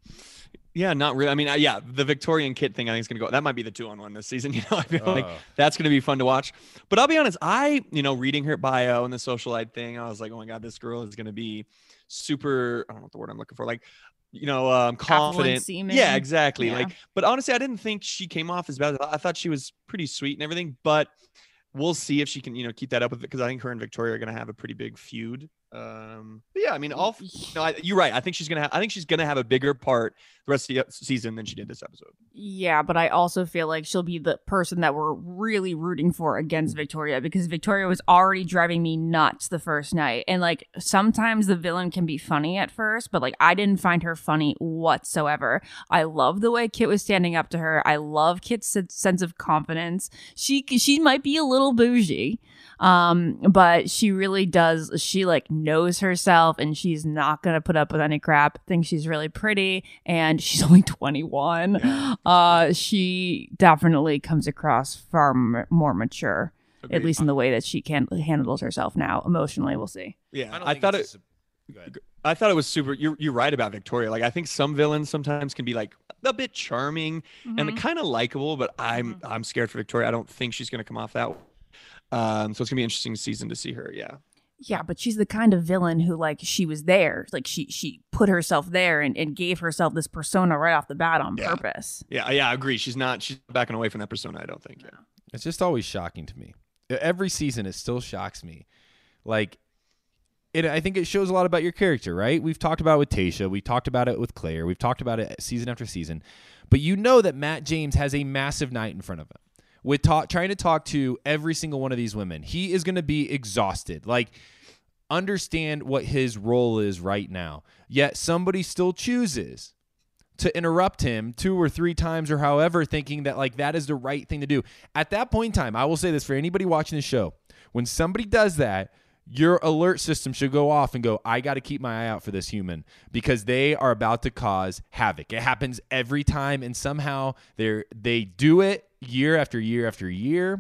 H: Yeah, not really. I mean, uh, yeah, the Victorian Kit thing, I think is going to go. That might be the two on one this season. You know, I feel
G: uh.
H: like that's going to be fun to watch. But I'll be honest, I, you know, reading her bio and the socialite thing, I was like, oh my God, this girl is going to be super, I don't know what the word I'm looking for. Like, you know, um, confident. Yeah, exactly. Yeah. Like, but honestly, I didn't think she came off as bad. I thought she was pretty sweet and everything, but we'll see if she can, you know, keep that up with it. Cause I think her and Victoria are going to have a pretty big feud. Um, but yeah, I mean, all, you know, I, you're right. I think she's going to have, I think she's going to have a bigger part the rest of the season than she did this episode.
I: Yeah. But I also feel like she'll be the person that we're really rooting for against Victoria, because Victoria was already driving me nuts the first night. And like, sometimes the villain can be funny at first, but like, I didn't find her funny whatsoever. I love the way Kit was standing up to her. I love Kit's sense of confidence. She, she might be a little bougie. Um, but she really does, she like knows herself, and she's not gonna put up with any crap. Thinks she's really pretty, and she's only twenty-one. Yeah. Uh, she definitely comes across far m- more mature, Agreed. At least in the way that she can handles herself now emotionally. We'll see.
H: Yeah, I, I thought it. A, I thought it was super. You're you're right about Victoria. Like, I think some villains sometimes can be like a bit charming mm-hmm. and kind of likable, but I'm mm-hmm. I'm scared for Victoria. I don't think she's gonna come off that way. Um, so it's gonna be an interesting season to see her. Yeah.
I: Yeah, but she's the kind of villain who, like, she was there. Like, she she put herself there and, and gave herself this persona right off the bat on
H: yeah.
I: purpose.
H: Yeah, yeah, I agree. She's not she's backing away from that persona, I don't think. Yeah.
G: It's just always shocking to me. Every season, it still shocks me. Like, it, I think it shows a lot about your character, right? We've talked about it with Tayshia. We've talked about it with Claire. We've talked about it season after season. But you know that Matt James has a massive night in front of him. With talk, trying to talk to every single one of these women. He is going to be exhausted. Like, understand what his role is right now. Yet somebody still chooses to interrupt him two or three times or however, thinking that, like, that is the right thing to do. At that point in time, I will say this for anybody watching the show. When somebody does that, your alert system should go off and go, I got to keep my eye out for this human, because they are about to cause havoc. It happens every time, and somehow they they do it year after year after year.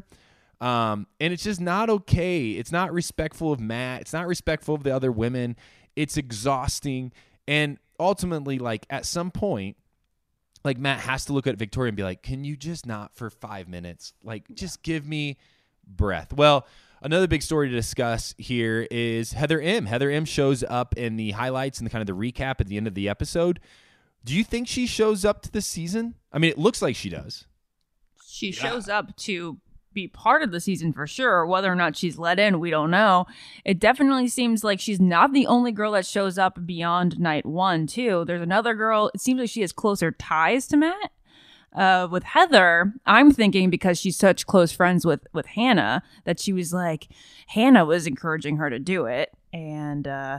G: Um, and it's just not okay. It's not respectful of Matt. It's not respectful of the other women. It's exhausting. And ultimately, like, at some point, like, Matt has to look at Victoria and be like, can you just not for five minutes? Like, just give me breath. Well, another big story to discuss here is Heather M. Heather M shows up in the highlights and the kind of the recap at the end of the episode. Do you think she shows up to the season? I mean, it looks like she does.
I: She yeah. shows up to be part of the season for sure. Whether or not she's let in, we don't know. It definitely seems like she's not the only girl that shows up beyond night one, too. There's another girl. It seems like she has closer ties to Matt. Uh, with Heather, I'm thinking because she's such close friends with, with Hannah that she was like, Hannah was encouraging her to do it and uh,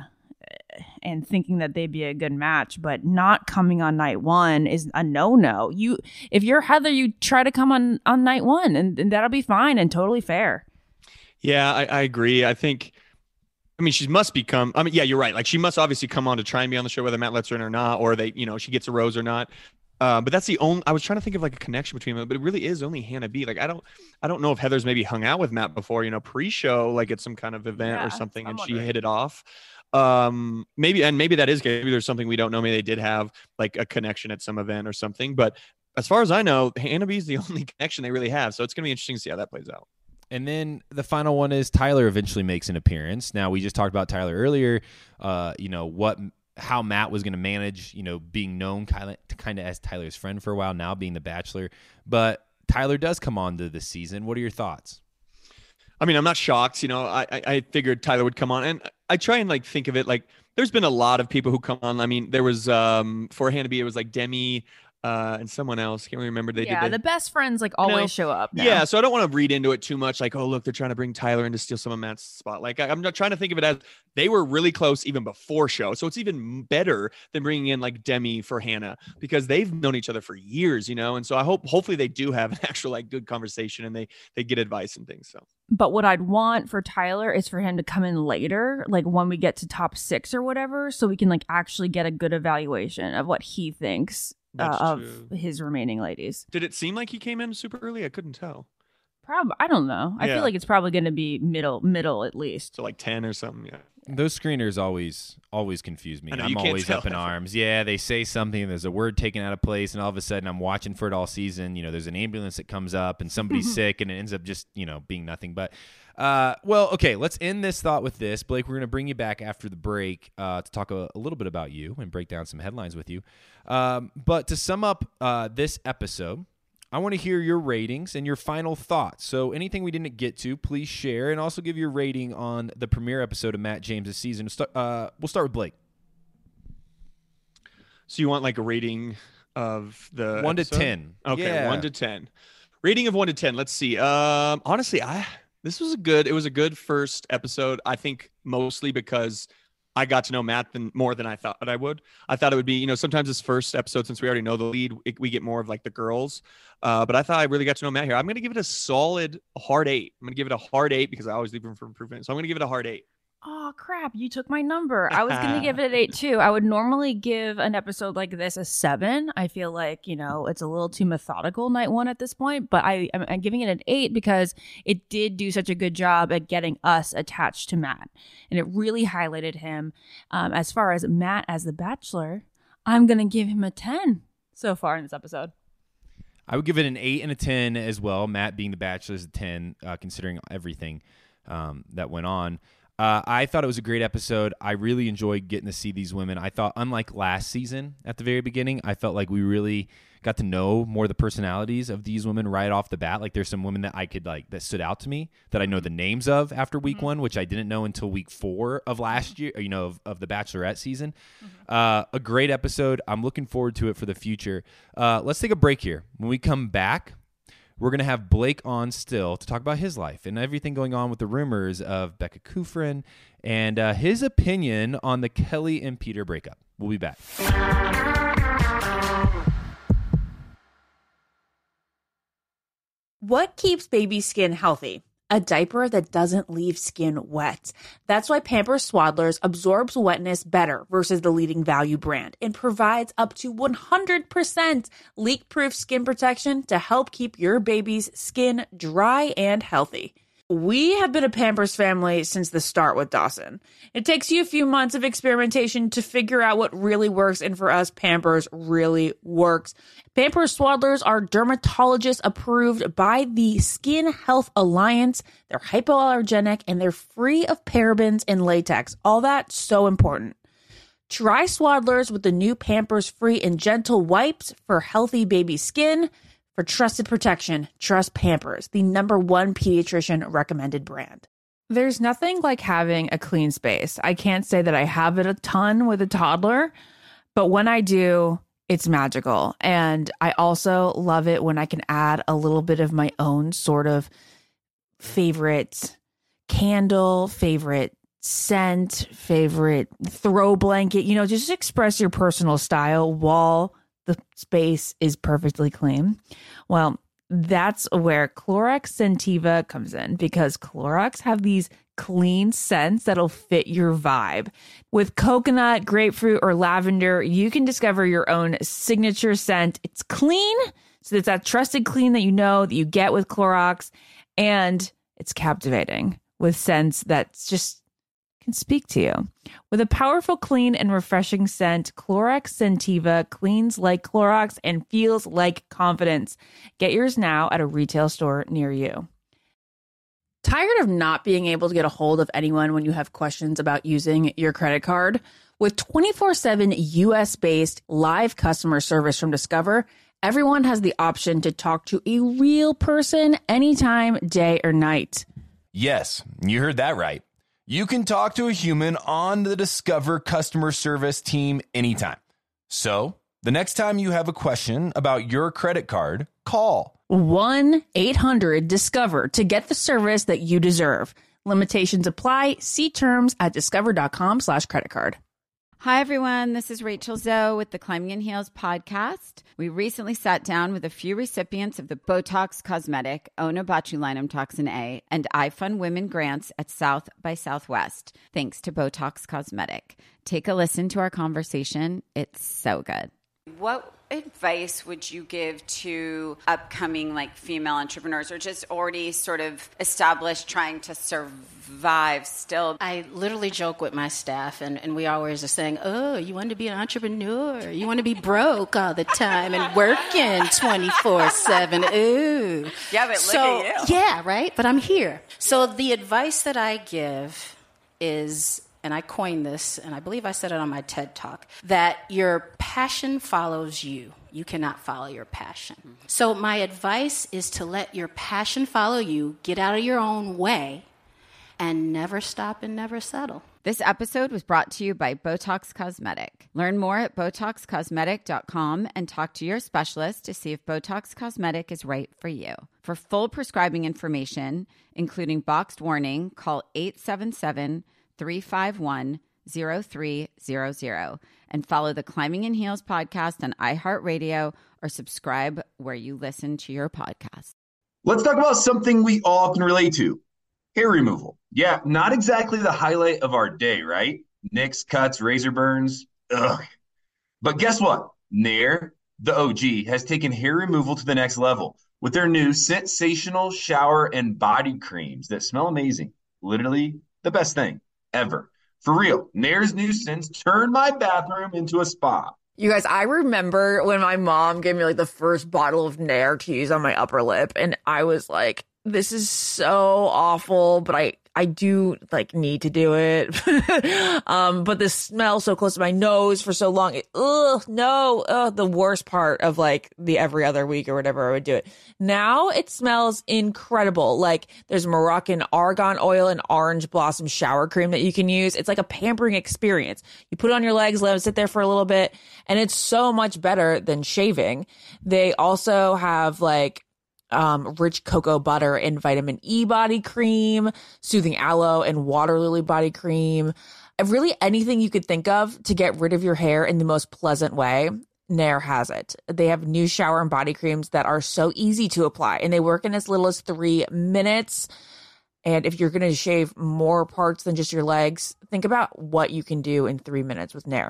I: and thinking that they'd be a good match, but not coming on night one is a no-no. You, if you're Heather, you try to come on, on night one and, and that'll be fine and totally fair.
H: Yeah, I, I agree. I think, I mean, she must become, I mean, yeah, you're right. Like she must obviously come on to try and be on the show, whether Matt lets her in or not, or they, you know, she gets a rose or not. Uh, but that's the only, I was trying to think of like a connection between them, but it really is only Hannah B. Like, I don't, I don't know if Heather's maybe hung out with Matt before, you know, pre-show, like at some kind of event yeah, or something, and she hit it off. Um, maybe, and maybe that is good. Maybe there's something we don't know. Maybe they did have like a connection at some event or something. But as far as I know, Hannah B is the only connection they really have. So it's going to be interesting to see how that plays out.
G: And then the final one is Tyler eventually makes an appearance. Now, we just talked about Tyler earlier, uh, you know, what, how Matt was going to manage, you know, being known kind of kind of as Tyler's friend for a while, now being the Bachelor. But Tyler does come on to this season. What are your thoughts?
H: I mean, I'm not shocked. You know, I, I figured Tyler would come on, and I try and like think of it like there's been a lot of people who come on. I mean, there was um for Hannah B, it was like Demi uh, and someone else. Can't really remember. They
I: yeah,
H: did the,
I: the best friends like always
H: you know,
I: show up. Now.
H: Yeah, so I don't want to read into it too much. Like, oh, look, they're trying to bring Tyler in to steal some of Matt's spot. Like, I, I'm not trying to think of it as they were really close even before show. So it's even better than bringing in like Demi for Hannah because they've known each other for years, you know. And so I hope, hopefully, they do have an actual like good conversation and they they get advice and things. So.
I: But what I'd want for Tyler is for him to come in later, like when we get to top six or whatever, so we can like actually get a good evaluation of what he thinks uh, of his remaining ladies.
H: Did it seem like he came in super early? I couldn't tell.
I: Probably, I don't know. I
H: Yeah.
I: feel like it's probably going to be middle, middle at least.
H: So like ten or something. Yeah.
G: Those screeners always always confuse me.
H: I know,
G: I'm
H: you can't
G: always
H: tell.
G: up in arms. Yeah, they say something, there's a word taken out of place, and all of a sudden I'm watching for it all season. You know, there's an ambulance that comes up and somebody's sick, and it ends up just, you know, being nothing. But, uh, well, okay, let's end this thought with this. Blake, we're going to bring you back after the break uh, to talk a, a little bit about you and break down some headlines with you. Um, but to sum up uh, this episode, I want to hear your ratings and your final thoughts. So anything we didn't get to, please share, and also give your rating on the premiere episode of Matt James' season. Uh, we'll start with Blake.
H: So you want like a rating of the
G: one
H: episode?
G: to ten.
H: Okay,
G: Yeah.
H: one to ten. Rating of one to ten. Let's see. Um, honestly, I this was a good. It was a good first episode. I think mostly because I got to know Matt than, more than I thought I would. I thought it would be, you know, sometimes this first episode, since we already know the lead, it, we get more of like the girls. Uh, but I thought I really got to know Matt here. I'm going to give it a solid hard eight. I'm going to give it a hard eight because I always leave room for improvement. So I'm going to give it a hard eight.
I: Oh, crap. You took my number. I was going to give it an eight, too. I would normally give an episode like this a seven. I feel like, you know, it's a little too methodical night one at this point, but I, I'm, I'm giving it an eight because it did do such a good job at getting us attached to Matt. And it really highlighted him. Um, as far as Matt as the Bachelor, I'm going to give him a ten so far in this episode.
G: I would give it an eight and a ten as well. Matt being the Bachelor is a ten, uh, considering everything um, that went on. Uh, I thought it was a great episode. I really enjoyed getting to see these women. I thought, unlike last season at the very beginning, I felt like we really got to know more of the personalities of these women right off the bat. Like there's some women that I could like that stood out to me that I know the names of after week mm-hmm. one, which I didn't know until week four of last year, you know, of, of the Bachelorette season. Mm-hmm. Uh, a great episode. I'm looking forward to it for the future. Uh, let's take a break here. When we come back, we're going to have Blake on still to talk about his life and everything going on with the rumors of Becca Kufrin and uh, his opinion on the Kelly and Peter breakup. We'll be back.
A: What keeps baby skin healthy? A diaper that doesn't leave skin wet. That's why Pampers Swaddlers absorbs wetness better versus the leading value brand and provides up to one hundred percent leak-proof skin protection to help keep your baby's skin dry and healthy. We have been a Pampers family since the start with Dawson. It takes you a few months of experimentation to figure out what really works, and for us, Pampers really works. Pampers Swaddlers are dermatologist approved by the Skin Health Alliance. They're hypoallergenic and they're free of parabens and latex. All that so important. Try Swaddlers with the new Pampers Free and Gentle wipes for healthy baby skin. For trusted protection, trust Pampers, the number one pediatrician recommended brand. There's nothing like having a clean space. I can't say that I have it a ton with a toddler, but when I do, it's magical. And I also love it when I can add a little bit of my own sort of favorite candle, favorite scent, favorite throw blanket, you know, just express your personal style while the space is perfectly clean. Well, that's where Clorox Scentiva comes in, because Clorox have these clean scents that'll fit your vibe. With coconut, grapefruit, or lavender, you can discover your own signature scent. It's clean, so it's that trusted clean that you know that you get with Clorox, and it's captivating with scents that's just can speak to you. With a powerful, clean, and refreshing scent, Clorox Scentiva cleans like Clorox and feels like confidence. Get yours now at a retail store near you. Tired of not being able to get a hold of anyone when you have questions about using your credit card? With twenty-four seven U S-based live customer service from Discover, everyone has the option to talk to a real person anytime, day or night.
D: Yes, you heard that right. You can talk to a human on the Discover customer service team anytime. So, the next time you have a question about your credit card, call
A: one eight hundred discover to get the service that you deserve. Limitations apply. See terms at discover.com slash credit card.
B: Hi, everyone. This is Rachel Zoe with the Climbing in Heels podcast. We recently sat down with a few recipients of the Botox Cosmetic, Onabotulinum Toxin A, and iFund Women grants at South by Southwest, thanks to Botox Cosmetic. Take a listen to our conversation. It's so good. What advice would you give to upcoming like female entrepreneurs, or just already sort of established trying to survive still?
C: I literally joke with my staff, and, and we always are saying, oh, you want to be an entrepreneur? You want to be broke all the time and working twenty-four seven? Ooh.
B: Yeah, but look
C: so,
B: at you.
C: Yeah, right? But I'm here. So the advice that I give is, and I coined this, and I believe I said it on my TED Talk, that your passion follows you. You cannot follow your passion. Mm-hmm. So my advice is to let your passion follow you, get out of your own way, and never stop and never settle.
B: This episode was brought to you by Botox Cosmetic. Learn more at botox cosmetic dot com and talk to your specialist to see if Botox Cosmetic is right for you. For full prescribing information, including boxed warning, call eight seven seven, three five one, zero three zero zero and follow the Climbing in Heels podcast on iHeartRadio or subscribe where you listen to your podcast.
E: Let's talk about something we all can relate to. Hair removal. Yeah, not exactly the highlight of our day, right? Nicks, cuts, razor burns. Ugh. But guess what? Nair, the O G, has taken hair removal to the next level with their new sensational shower and body creams that smell amazing. Literally the best thing ever. For real, Nair's new scents turned my bathroom into a spa.
A: You guys, I remember when my mom gave me like the first bottle of Nair to use on my upper lip, and I was like, this is so awful, but I, I do like need to do it. um, but the smell so close to my nose for so long, it, ugh, no, ugh, the worst part of like the every other week or whatever I would do it. Now it smells incredible. Like there's Moroccan argan oil and orange blossom shower cream that you can use. It's like a pampering experience. You put it on your legs, let them sit there for a little bit, and it's so much better than shaving. They also have like Um, rich cocoa butter and vitamin E body cream, soothing aloe and water lily body cream. Really anything you could think of to get rid of your hair in the most pleasant way, Nair has it. They have new shower and body creams that are so easy to apply, and they work in as little as three minutes. And if you're going to shave more parts than just your legs, think about what you can do in three minutes with Nair.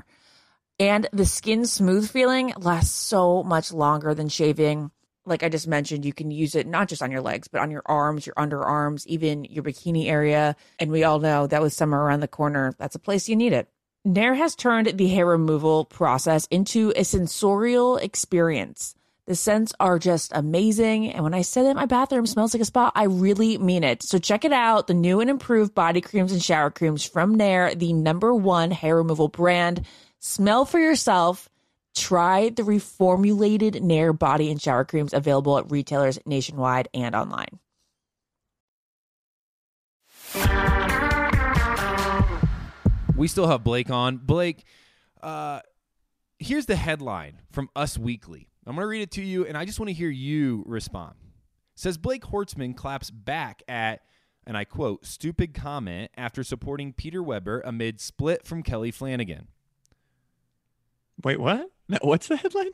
A: And the skin smooth feeling lasts so much longer than shaving. Like I just mentioned, you can use it not just on your legs, but on your arms, your underarms, even your bikini area. And we all know that with summer around the corner, that's a place you need it. Nair has turned the hair removal process into a sensorial experience. The scents are just amazing. And when I say that my bathroom smells like a spa, I really mean it. So check it out. The new and improved body creams and shower creams from Nair, the number one hair removal brand. Smell for yourself. Try the reformulated Nair body and shower creams available at retailers nationwide and online.
G: We still have Blake on. Blake, uh, here's the headline from Us Weekly. I'm going to read it to you, and I just want to hear you respond. It says, Blake Horstmann claps back at, and I quote, stupid comment after supporting Peter Weber amid split from Kelly Flanagan.
H: Wait, what? No, what's the headline?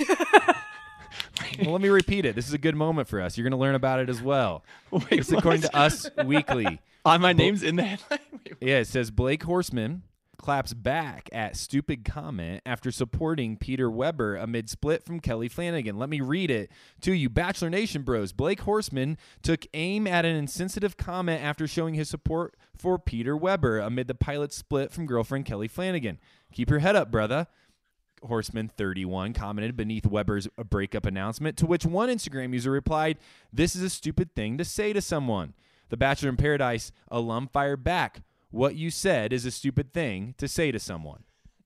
G: Well, let me repeat it. This is a good moment for us. You're going to learn about it as well.
H: Wait,
G: it's according
H: what?
G: to Us Weekly.
H: On my name's in the headline? Wait,
G: yeah, it says Blake Horstmann claps back at stupid comment after supporting Peter Weber amid split from Kelly Flanagan. Let me read it to you. Bachelor Nation bros, Blake Horstmann took aim at an insensitive comment after showing his support for Peter Weber amid the pilot's split from girlfriend Kelly Flanagan. Keep your head up, brother. Horstmann thirty-one commented beneath Weber's breakup announcement, to which one Instagram user replied, "This is a stupid thing to say to someone." The Bachelor in Paradise alum fired back, "What you said is a stupid thing to say to someone."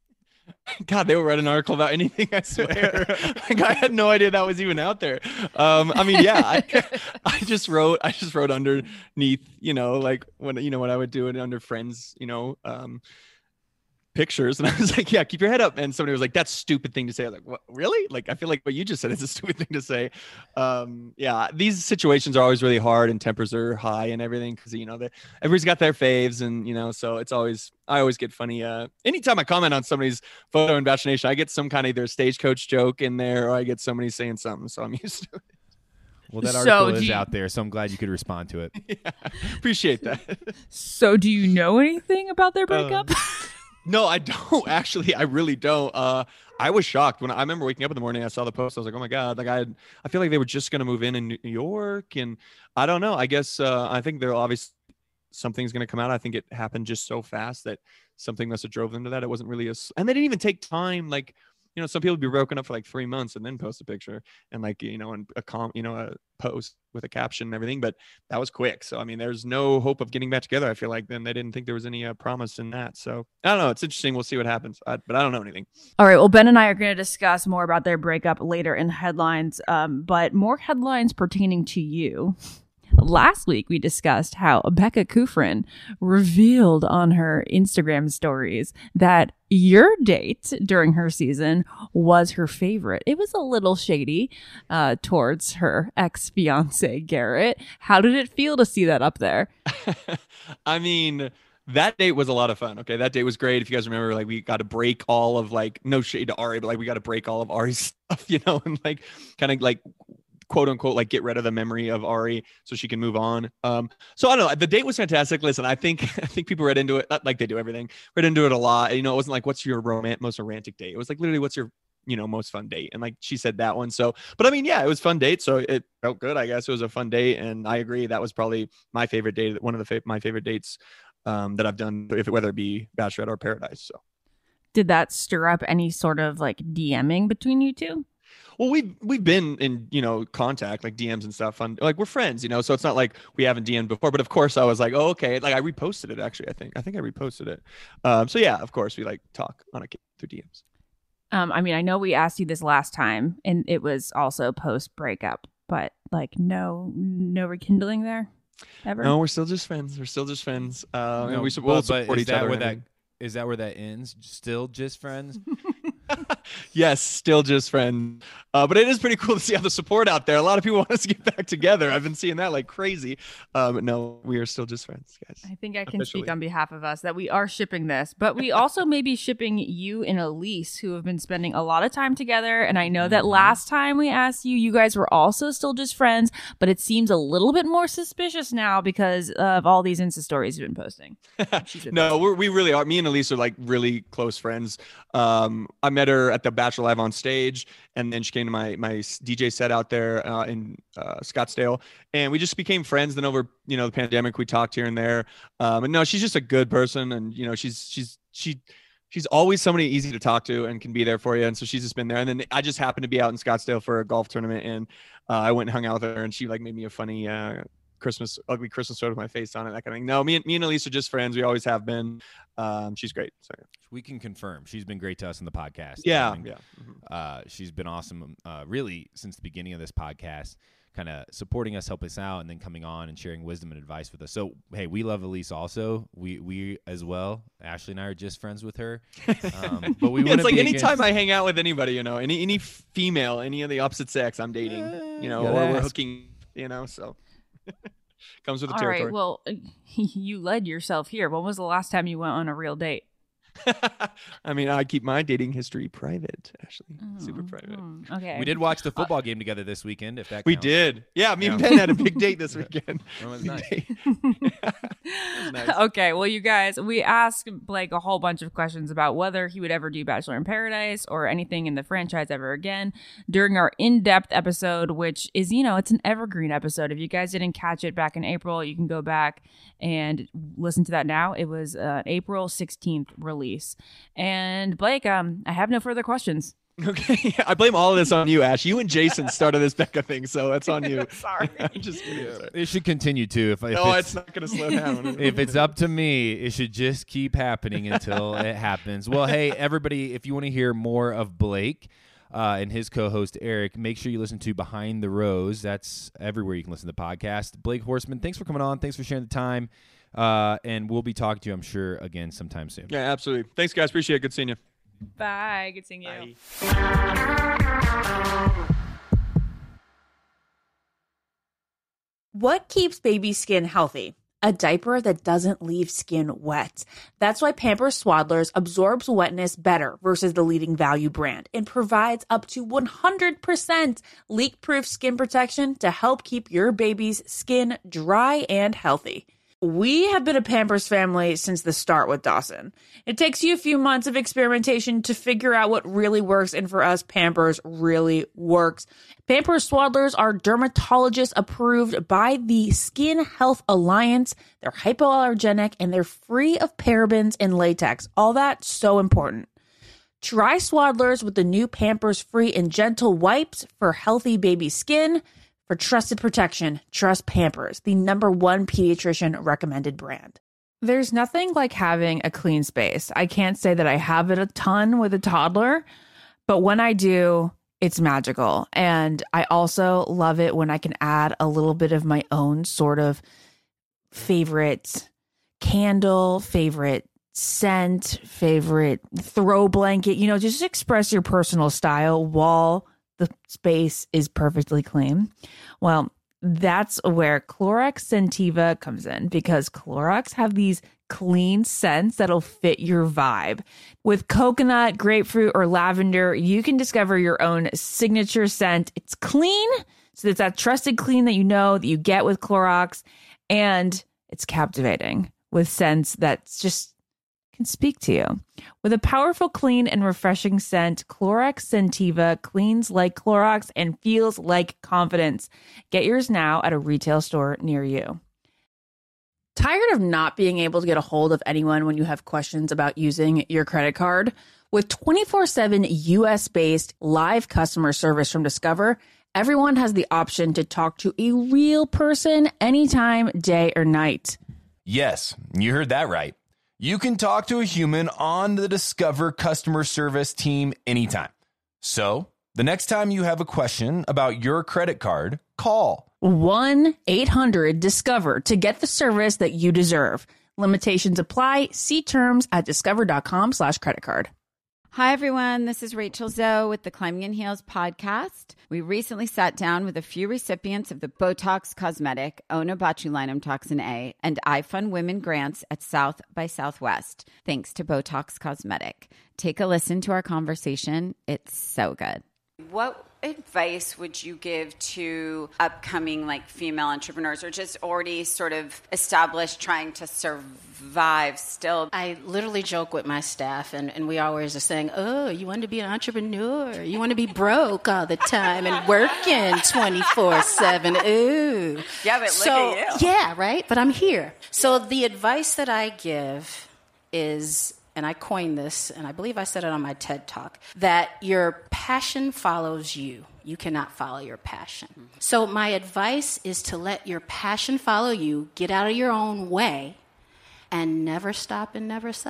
H: God, they will write an article about anything, I swear. Like, I had no idea that was even out there. Um, I mean, yeah, I, I just wrote, I just wrote underneath, you know, like when, you know, what I would do it under friends, you know, um, pictures, and I was like, yeah, keep your head up. And somebody was like, that's a stupid thing to say. I was like, what, really? Like, I feel like what you just said is a stupid thing to say. Um, yeah, these situations are always really hard and tempers are high and everything because, you know, everybody's got their faves and, you know, so it's always, I always get funny. Uh, anytime I comment on somebody's photo in Bachelor Nation, I get some kind of either stagecoach joke in there or I get somebody saying something. So I'm used to it.
G: Well, that
I: So
G: article
I: do
G: is
I: you-
G: out there, so I'm glad you could respond to it.
H: Yeah, appreciate that.
I: So do you know anything about their breakup?
H: Um, No, I don't actually. I really don't. Uh, I was shocked when I, I remember waking up in the morning. I saw the post. I was like, "Oh my god!" Like I, had, I feel like they were just gonna move in in New York, and I don't know. I guess uh, I think they're obviously something's gonna come out. I think it happened just so fast that something must have drove them to that. It wasn't really a, s- and they didn't even take time. Like, you know, some people would be broken up for like three months and then post a picture and like, you know, and a com, you know, a post with a caption and everything. But that was quick. So I mean, there's no hope of getting back together. I feel like then they didn't think there was any uh, promise in that. So I don't know. It's interesting. We'll see what happens. I, but I don't know anything.
I: All right. Well, Ben and I are going to discuss more about their breakup later in headlines, um, but more headlines pertaining to you. Last week, we discussed how Becca Kufrin revealed on her Instagram stories that your date during her season was her favorite. It was a little shady uh, towards her ex-fiance, Garrett. How did it feel to see that up there?
H: I mean, that date was a lot of fun. Okay. That date was great. If you guys remember, like we got to break all of like, no shade to Ari, but like we got to break all of Ari's stuff, you know, and like kind of like quote unquote, like get rid of the memory of Ari so she can move on. Um, so I don't know. The date was fantastic. Listen, I think, I think people read into it, not like they do everything, read into it a lot. You know, it wasn't like, what's your romant, most romantic date? It was like literally, what's your, you know, most fun date? And like, she said that one. So, but I mean, yeah, it was a fun date. So it felt good. I guess it was a fun date. And I agree. That was probably my favorite date. One of the, fa- my favorite dates um, that I've done, if it, whether it be Bachelorette or Paradise. So.
I: Did that stir up any sort of like DMing between you two?
H: Well, we've we've been in, you know, contact, like D Ms and stuff. On like we're friends, you know, so it's not like we haven't D M'd before. But of course, I was like, oh, okay. Like I reposted it actually. I think I think I reposted it. Um, so yeah, of course, we like talk on a through D Ms.
I: Um, I mean, I know we asked you this last time, and it was also post breakup, but like no no rekindling there ever.
H: No, we're still just friends. We're still just friends. Uh, and
G: No,
H: we
G: but-
H: we'll
G: but
H: support
G: is
H: each
G: that
H: other.
G: where
H: and
G: that
H: everything.
G: is that where that ends? Still just friends?
H: Yes, still just friends. Uh, but it is pretty cool to see all the support out there. A lot of people want us to get back together. I've been seeing that like crazy. Um, no, we are still just friends, guys.
I: I think I can
H: Officially.
I: speak on behalf of us that we are shipping this, but we also may be shipping you and Elise, who have been spending a lot of time together. And I know that last time we asked you, you guys were also still just friends, but it seems a little bit more suspicious now because of all these Insta stories you've been posting. She's been
H: No, we're, we really are. Me and Elise are like really close friends. Um, I met her at the Bachelor Live on stage, and then she came to my my D J set out there uh, in uh, Scottsdale, and we just became friends. Then over you know the pandemic, we talked here and there. Um, and no, she's just a good person, and you know she's she's she. She's always somebody easy to talk to and can be there for you. And so she's just been there. And then I just happened to be out in Scottsdale for a golf tournament, and uh, I went and hung out with her, and she like made me a funny uh, Christmas, ugly Christmas photo with my face on it, that kind of thing. No, me and me and Elise are just friends. We always have been. Um, she's great. So, yeah.
G: we can confirm she's been great to us in the podcast.
H: Yeah,
G: I mean,
H: yeah. Mm-hmm.
G: Uh, she's been awesome, uh, really, since the beginning of this podcast, kind of supporting us, helping us out, and then coming on and sharing wisdom and advice with us. So, hey, we love Elise also. We we as well. Ashley and I are just friends with her. Um, but we
H: yeah, it's like
G: be
H: anytime
G: against...
H: I hang out with anybody, you know, any any female, any of the opposite sex, I'm dating, you know, or we're
G: ask.
H: hooking, you know, so comes with the
I: All
H: territory.
I: right. Well, you led yourself here. When was the last time you went on a real date?
H: I mean, I keep my dating history private, Ashley.
I: Oh,
H: Super private.
I: oh, okay.
G: We did watch the football game together this weekend, if that
H: We
G: counts.
H: did. Yeah, me and
G: Yeah.
H: Ben had a big date this weekend.
G: That was
H: Big
G: nice.
H: date. That was nice.
I: Okay, well, you guys, we asked Blake a whole bunch of questions about whether he would ever do Bachelor in Paradise or anything in the franchise ever again during our in-depth episode, which is, you know, it's an evergreen episode. If you guys didn't catch it back in April, you can go back and listen to that now. It was uh, April sixteenth release. And Blake, um, I have no further questions.
H: Okay, I blame all of this on you, Ash. You and Jason started this Becca thing, so that's on you.
I: Sorry.
H: I'm just kidding.
G: Yeah.
H: Sorry.
G: It should continue to. If, if
H: No,
G: it's,
H: it's not going to slow down.
G: if it's up to me, it should just keep happening until it happens. Well, hey, everybody, if you want to hear more of Blake uh, and his co-host Eric, make sure you listen to Behind the Rose. That's everywhere you can listen to the podcast. Blake Horstman, thanks for coming on. Thanks for sharing the time. Uh, and we'll be talking to you, I'm sure, again sometime soon.
H: Yeah, absolutely. Thanks, guys. Appreciate it. Good seeing you.
I: Bye. Good seeing you.
H: Bye.
A: What keeps baby skin healthy? A diaper that doesn't leave skin wet. That's why Pampers Swaddlers absorbs wetness better versus the leading value brand and provides up to one hundred percent leak-proof skin protection to help keep your baby's skin dry and healthy. We have been a Pampers family since the start with Dawson. It takes you a few months of experimentation to figure out what really works, and for us, Pampers really works. Pampers Swaddlers are dermatologist approved by the Skin Health Alliance. They're hypoallergenic and they're free of parabens and latex. All that so important. Try Swaddlers with the new Pampers Free and Gentle wipes for healthy baby skin. For trusted protection, trust Pampers, the number one pediatrician recommended brand. There's nothing like having a clean space. I can't say that I have it a ton with a toddler, but when I do, it's magical. And I also love it when I can add a little bit of my own sort of favorite candle, favorite scent, favorite throw blanket, you know, just express your personal style while the space is perfectly clean. Well, that's where Clorox Scentiva comes in, because Clorox have these clean scents that'll fit your vibe. With coconut, grapefruit, or lavender, you can discover your own signature scent. It's clean, so it's that trusted clean that you know that you get with Clorox, and it's captivating with scents that's just can speak to you. With a powerful, clean, and refreshing scent, Clorox Scentiva cleans like Clorox and feels like confidence. Get yours now at a retail store near you. Tired of not being able to get a hold of anyone when you have questions about using your credit card? With twenty-four seven U S-based live customer service from Discover, everyone has the option to talk to a real person anytime, day or night.
D: Yes, you heard that right. You can talk to a human on the Discover customer service team anytime. So, the next time you have a question about your credit card, call
A: one eight hundred discover to get the service that you deserve. Limitations apply. See terms at discover.com slash credit card.
B: Hi, everyone. This is Rachel Zoe with the Climbing in Heels podcast. We recently sat down with a few recipients of the Botox Cosmetic, Onabotulinum Toxin A, and iFund Women grants at South by Southwest, thanks to Botox Cosmetic. Take a listen to our conversation. It's so good. What advice would you give to upcoming like female entrepreneurs, or just already sort of established trying to survive still?
C: I literally joke with my staff, and, and we always are saying, oh, you want to be an entrepreneur? You want to be broke all the time and working twenty-four seven? Ooh.
B: Yeah, but look
C: so,
B: at you.
C: Yeah, right? But I'm here. So the advice that I give is, and I coined this, and I believe I said it on my TED Talk, that your passion follows you. You cannot follow your passion. Mm-hmm. So my advice is to let your passion follow you, get out of your own way, and never stop and never settle.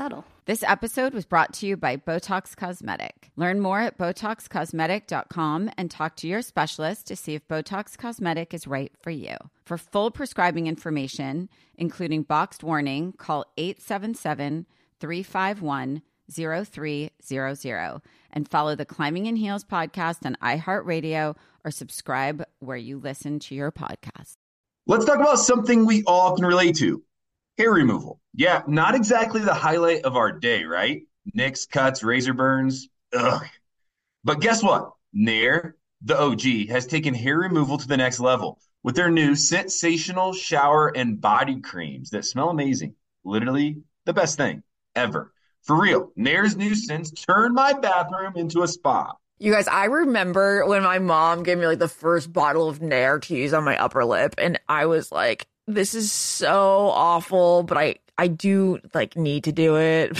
B: This episode was brought to you by Botox Cosmetic. Learn more at botox cosmetic dot com and talk to your specialist to see if Botox Cosmetic is right for you. For full prescribing information, including boxed warning, call eight seven seven, three five one, zero three zero zero and follow the Climbing in Heels podcast on iHeartRadio or subscribe where you listen to your podcast.
E: Let's talk about something we all can relate to. Hair removal. Yeah, not exactly the highlight of our day, right? Nicks, cuts, razor burns. Ugh. But guess what? Nair, the O G, has taken hair removal to the next level with their new sensational shower and body creams that smell amazing. Literally the best thing ever. For real, Nair's new scents turned my bathroom into a spa.
A: You guys, I remember when my mom gave me like the first bottle of Nair to use on my upper lip, and I was like, this is so awful, but I, I do like need to do it.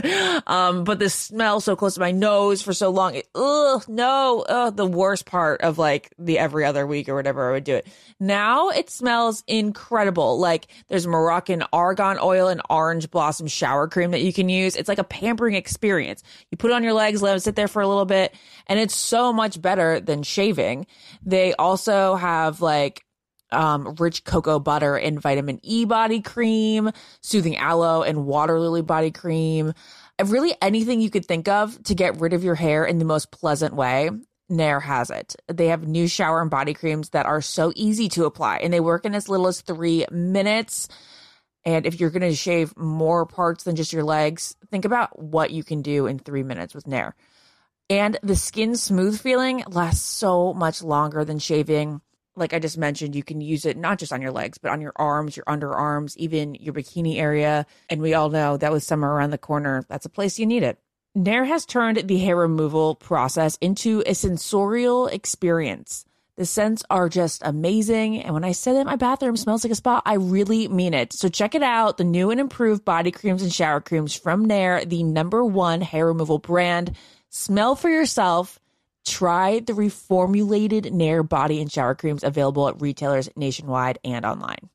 A: um, but the smell so close to my nose for so long, it, ugh, no, ugh, the worst part of like the every other week or whatever I would do it. Now it smells incredible. Like there's Moroccan argan oil and orange blossom shower cream that you can use. It's like a pampering experience. You put it on your legs, let it sit there for a little bit, and it's so much better than shaving. They also have like Um, rich cocoa butter and vitamin E body cream, soothing aloe and water lily body cream. Really anything you could think of to get rid of your hair in the most pleasant way, Nair has it. They have new shower and body creams that are so easy to apply, and they work in as little as three minutes. And if you're going to shave more parts than just your legs, think about what you can do in three minutes with Nair. And the skin smooth feeling lasts so much longer than shaving. Like I just mentioned, you can use it not just on your legs, but on your arms, your underarms, even your bikini area. And we all know that with summer around the corner, that's a place you need it. Nair has turned the hair removal process into a sensorial experience. The scents are just amazing. And when I say that my bathroom smells like a spa, I really mean it. So check it out. The new and improved body creams and shower creams from Nair, the number one hair removal brand. Smell for yourself. Try the reformulated Nair body and shower creams available at retailers nationwide and online.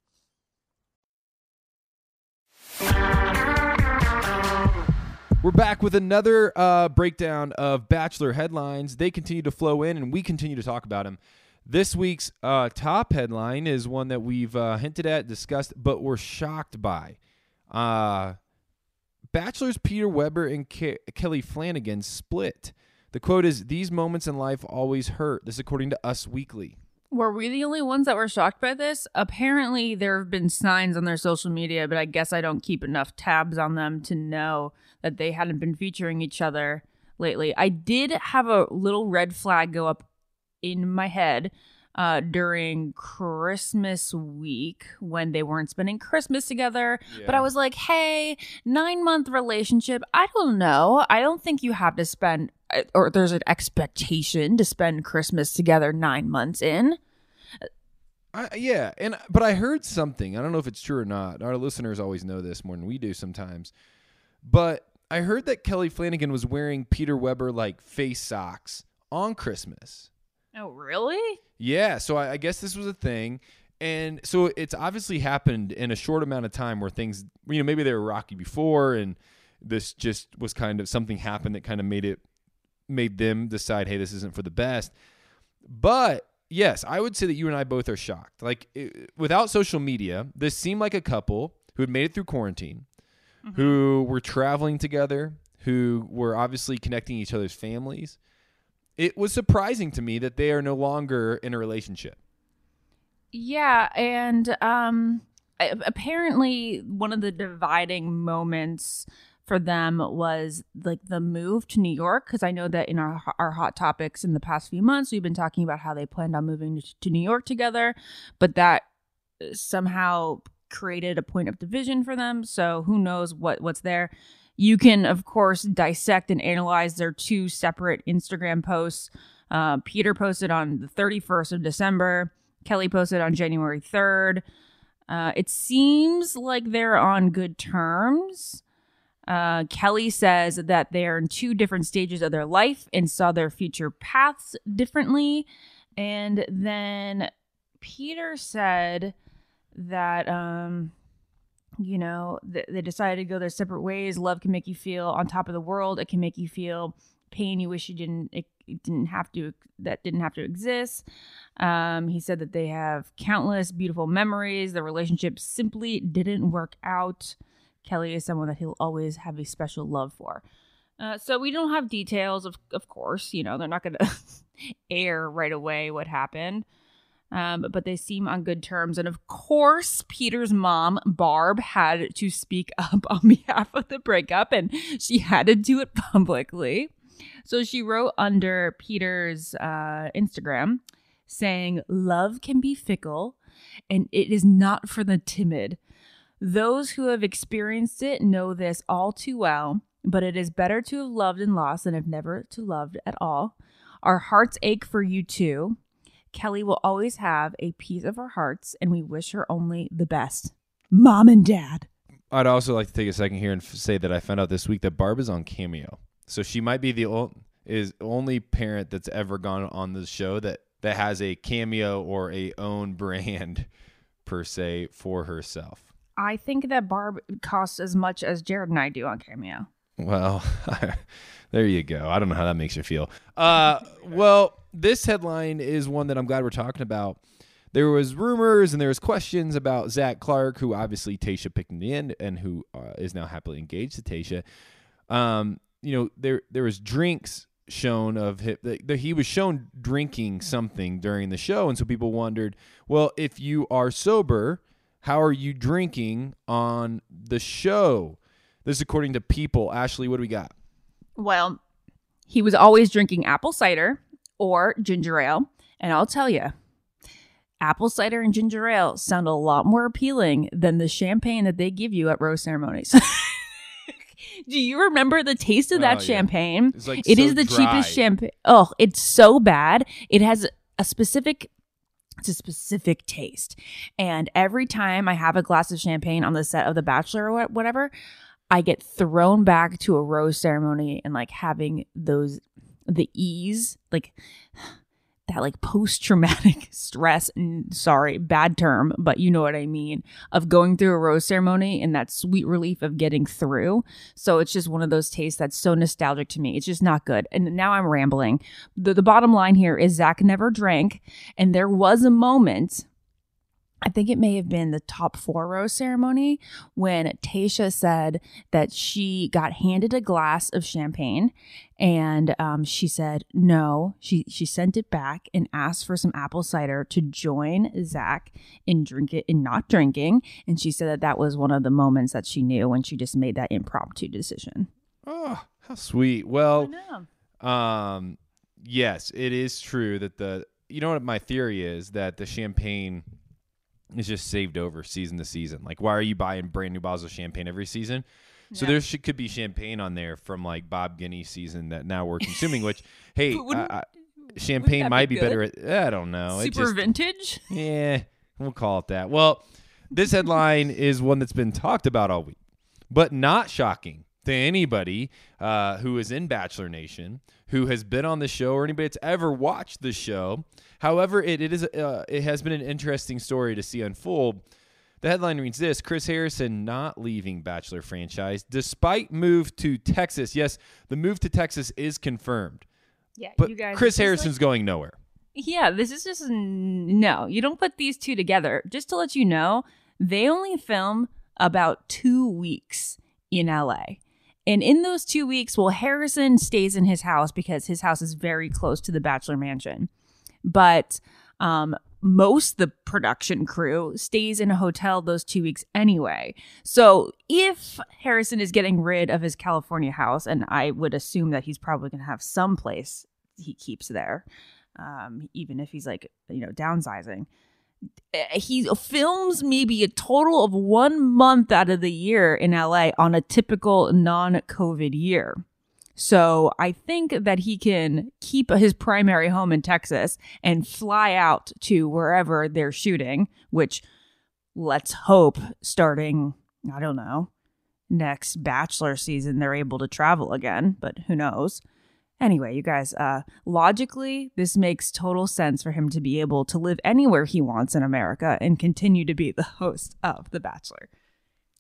G: We're back with another uh, breakdown of Bachelor headlines. They continue to flow in, and we continue to talk about them. This week's uh, top headline is one that we've uh, hinted at, discussed, but we're shocked by. Uh, Bachelors Peter Weber and Ke- Kelly Flanagan split. The quote is, "These moments in life always hurt." This is according to Us Weekly.
I: Were we the only ones that were shocked by this? Apparently, there have been signs on their social media, but I guess I don't keep enough tabs on them to know that they hadn't been featuring each other lately. I did have a little red flag go up in my head uh, during Christmas week when they weren't spending Christmas together. Yeah. But I was like, hey, nine-month relationship, I don't know. I don't think you have to spend, or there's an expectation to spend Christmas together nine months in.
G: I, yeah, and but I heard something. I don't know if it's true or not. Our listeners always know this more than we do sometimes. But I heard that Kelly Flanagan was wearing Peter Weber like face socks on Christmas.
I: Oh, really?
G: Yeah, so I, I guess this was a thing. And so it's obviously happened in a short amount of time where things, you know, maybe they were rocky before and this just was kind of something happened that kind of made it, made them decide, hey, this isn't for the best. But yes, I would say that you and I both are shocked. Like it, without social media, this seemed like a couple who had made it through quarantine, mm-hmm. who were traveling together, who were obviously connecting each other's families. It was surprising to me that they are no longer in a relationship.
I: Yeah, and um, apparently one of the dividing moments for them was like the move to New York, because I know that in our our hot topics in the past few months, we've been talking about how they planned on moving to, to New York together, but that somehow created a point of division for them. So who knows what what's there. You can, of course, dissect and analyze their two separate Instagram posts. Uh, Peter posted on the thirty-first of December. Kelly posted on January third. Uh, it seems like they're on good terms. Uh, Kelly says that they're in two different stages of their life and saw their future paths differently. And then Peter said that... Um, you know, th- they decided to go their separate ways. Love can make you feel on top of the world. It can make you feel pain you wish you didn't, it, it didn't have to, that didn't have to exist. Um, he said that they have countless beautiful memories. The relationship simply didn't work out. Kelly is someone that he'll always have a special love for. Uh, so we don't have details, of of course. You know, they're not going to air right away what happened. Um, but they seem on good terms. And of course, Peter's mom, Barb, had to speak up on behalf of the breakup, and she had to do it publicly. So she wrote under Peter's uh, Instagram saying, "Love can be fickle, and it is not for the timid. Those who have experienced it know this all too well, but it is better to have loved and lost than have never to loved at all. Our hearts ache for you too. Kelly will always have a piece of our hearts, and we wish her only the best. Mom and Dad."
G: I'd also like to take a second here and f- say that I found out this week that Barb is on Cameo. So she might be the ol- is only parent that's ever gone on the show that, that has a cameo or a own brand, per se, for herself.
I: I think that Barb costs as much as Jared and I do on Cameo.
G: Well, there you go. I don't know how that makes you feel. Uh, well, this headline is one that I'm glad we're talking about. There was rumors and there was questions about Zach Clark, who obviously Tayshia picked in the end and who uh, is now happily engaged to Tayshia. Um, you know, there there was drinks shown of him. That he was shown drinking something during the show, and so people wondered, well, if you are sober, how are you drinking on the show? This is according to People. Ashley, what do we got?
I: Well, he was always drinking apple cider or ginger ale. And I'll tell you, apple cider and ginger ale sound a lot more appealing than the champagne that they give you at rose ceremonies. Do you remember the taste of that
G: Oh, yeah.
I: champagne?
G: It's like
I: It
G: so
I: is the
G: dry.
I: cheapest champagne. Oh, it's so bad. It has a specific It's a specific taste. And every time I have a glass of champagne on the set of The Bachelor or whatever, I get thrown back to a rose ceremony and like having those, the ease, like that like post-traumatic stress, and sorry, bad term, but you know what I mean, of going through a rose ceremony and that sweet relief of getting through. So it's just one of those tastes that's so nostalgic to me. It's just not good. And now I'm rambling. The, the bottom line here is Zach never drank. And there was a moment, I think it may have been the top four rose ceremony, when Tayshia said that she got handed a glass of champagne, and um, she said no. She she sent it back and asked for some apple cider to join Zach in drink it in not drinking. And she said that that was one of the moments that she knew when she just made that impromptu decision.
G: Oh, how sweet. Well,
I: I know.
G: um, yes, it is true that the, you know what my theory is, that the champagne is just saved over season to season. Like, why are you buying brand new bottles of champagne every season? So
I: Yeah.
G: there should, could be champagne on there from like Bob Guinney's season that now we're consuming, which, hey,
I: But wouldn't-
G: I, I, champagne
I: that
G: might
I: be
G: be
I: good?
G: better at, I don't know. It
I: Super
G: just,
I: vintage?
G: yeah, we'll call it that. Well, this headline is one that's been talked about all week, but not shocking to anybody uh, who is in Bachelor Nation, who has been on the show, or anybody that's ever watched the show. However, it, it is uh, it has been an interesting story to see unfold. The headline reads this: Chris Harrison not leaving Bachelor franchise despite move to Texas. Yes, the move to Texas is confirmed,
I: Yeah,
G: but
I: you guys.
G: Chris
I: this is like-
G: Harrison's going nowhere.
I: Yeah, this is just no. You don't put these two together. Just to let you know, they only film about two weeks in L A. And in those two weeks, well, Harrison stays in his house because his house is very close to the Bachelor Mansion. But um, most the production crew stays in a hotel those two weeks anyway. So if Harrison is getting rid of his California house, and I would assume that he's probably going to have some place he keeps there, um, even if he's like, you know, downsizing. He films maybe a total of one month out of the year in L A on a typical non-COVID year. So I think that he can keep his primary home in Texas and fly out to wherever they're shooting, which let's hope starting, I don't know, next Bachelor season, they're able to travel again, but who knows? Anyway, you guys, uh, logically, this makes total sense for him to be able to live anywhere he wants in America and continue to be the host of The Bachelor.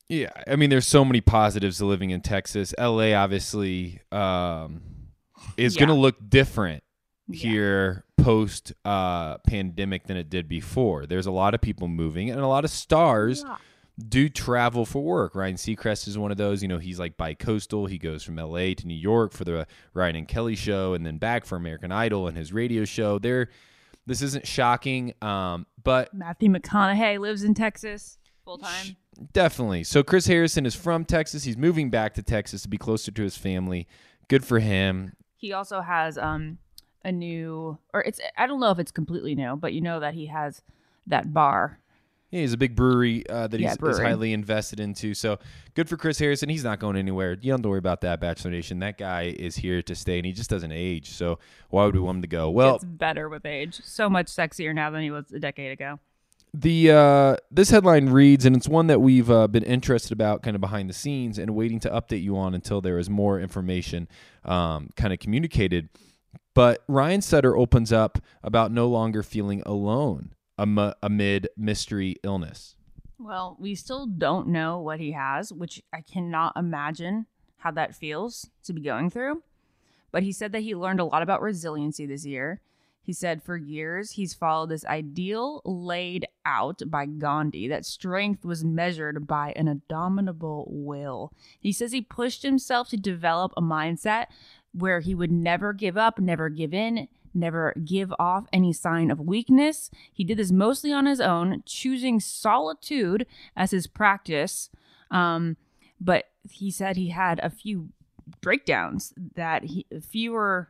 G: Yeah, I mean, there's so many positives to living in Texas. L A obviously um, is
I: Yeah.
G: going to look different
I: Yeah.
G: here post uh, pandemic than it did before. There's a lot of people moving, and a lot of stars
I: Yeah.
G: do travel for work. Ryan Seacrest is one of those. You know, he's like bi-coastal. He goes from L A to New York for the Ryan and Kelly show, and then back for American Idol and his radio show. There, this isn't shocking, um, but
I: Matthew McConaughey lives in Texas full time.
G: definitely. So Chris Harrison is from Texas. He's moving back to Texas to be closer to his family. Good for him.
I: He also has um a new, or it's I don't know if it's completely new, but you know that he has that bar.
G: Yeah, he's a big brewery uh, that
I: Yeah,
G: he's is
I: brewery.
G: highly invested into. So good for Chris Harrison. He's not going anywhere. You don't have to worry about that, Bachelor Nation. That guy is here to stay, and he just doesn't age. So why would we want him to go? Well,
I: It's better with age. So much sexier now than he was a decade ago.
G: The uh, this headline reads, and it's one that we've uh, been interested about kind of behind the scenes and waiting to update you on until there is more information um, kind of communicated. But Ryan Sutter opens up about no longer feeling alone am- amid mystery illness.
I: Well, we still don't know what he has, which I cannot imagine how that feels to be going through. But he said that he learned a lot about resiliency this year. He said for years he's followed this ideal laid out by Gandhi, that strength was measured by an indomitable will. He says he pushed himself to develop a mindset where he would never give up, never give in, never give off any sign of weakness. He did this mostly on his own, choosing solitude as his practice. Um, but he said he had a few breakdowns that he fewer.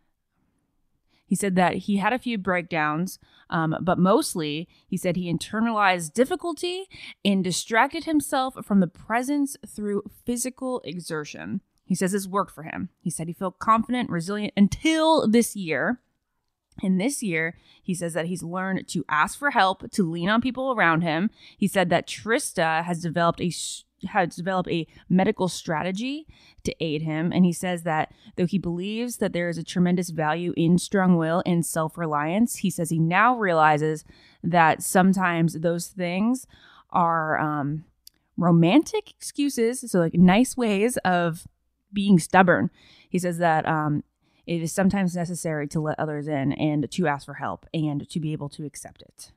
I: He said that he had a few breakdowns, um, but mostly he said he internalized difficulty and distracted himself from the presence through physical exertion. He says this worked for him. He said he felt confident, resilient until this year. And this year, he says that he's learned to ask for help, to lean on people around him. He said that Trista has developed a has developed a medical strategy to aid him. And he says that though he believes that there is a tremendous value in strong will and self-reliance, he says he now realizes that sometimes those things are um, romantic excuses, so like nice ways of being stubborn. He says that um, it is sometimes necessary to let others in and to ask for help and to be able to accept it.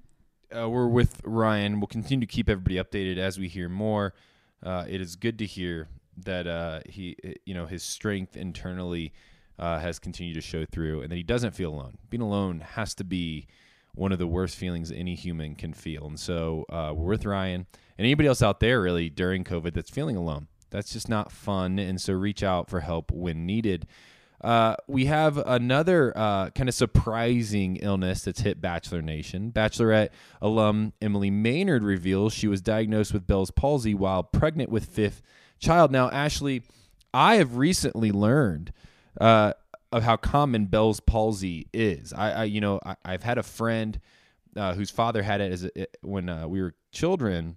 G: Uh, we're with Ryan. We'll continue to keep everybody updated as we hear more. Uh, it is good to hear that uh, he, you know, his strength internally uh, has continued to show through, and that he doesn't feel alone. Being alone has to be one of the worst feelings any human can feel. And so uh, we're with Ryan and anybody else out there really during COVID that's feeling alone. That's just not fun. And so reach out for help when needed. Uh, we have another uh, kind of surprising illness that's hit Bachelor Nation. Bachelorette alum Emily Maynard reveals she was diagnosed with Bell's palsy while pregnant with fifth child. Now, Ashley, I have recently learned uh, of how common Bell's palsy is. I, I you know, I, I've had a friend uh, whose father had it as a, it, when uh, we were children.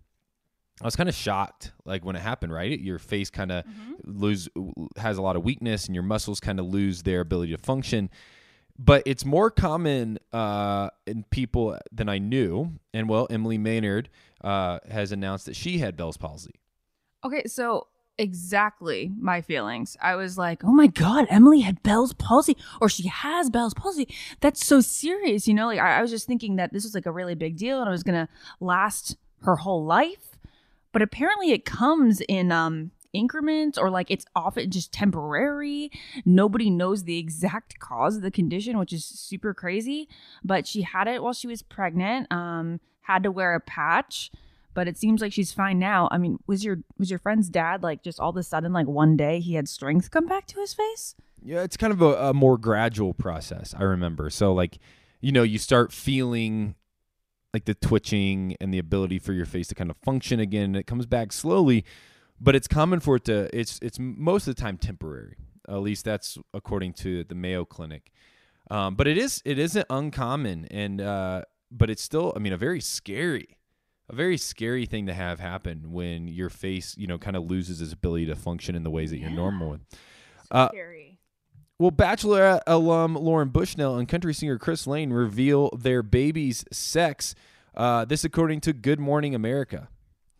G: I was kind of shocked, like when it happened, right? Your face kind of mm-hmm. lose has a lot of weakness, and your muscles kind of lose their ability to function. But it's more common uh, in people than I knew. And well, Emily Maynard uh, has announced that she had Bell's palsy.
I: Okay, so exactly my feelings. I was like, oh my God, Emily had Bell's palsy, or she has Bell's palsy. That's so serious, you know? Like I, I was just thinking that this was like a really big deal, and it was gonna last her whole life. But apparently it comes in um, increments, or like it's often just temporary. Nobody knows the exact cause of the condition, which is super crazy. But she had it while she was pregnant, um, had to wear a patch, but it seems like she's fine now. I mean, was your was your friend's dad like just all of a sudden, like one day he had strength come back to his face?
G: Yeah, it's kind of a, a more gradual process, I remember. So like, you know, you start feeling like the twitching and the ability for your face to kind of function again. It comes back slowly, but it's common for it to, it's it's most of the time temporary. At least that's according to the Mayo Clinic. Um, but it is, it isn't uncommon. And, uh, but it's still, I mean, a very scary, a very scary thing to have happen when your face, you know, kind of loses its ability to function in the ways that you're
I: yeah.
G: normal with.
I: So
G: uh,
I: scary.
G: Well, Bachelorette alum Lauren Bushnell and country singer Chris Lane reveal their baby's sex. Uh, this according to Good Morning America.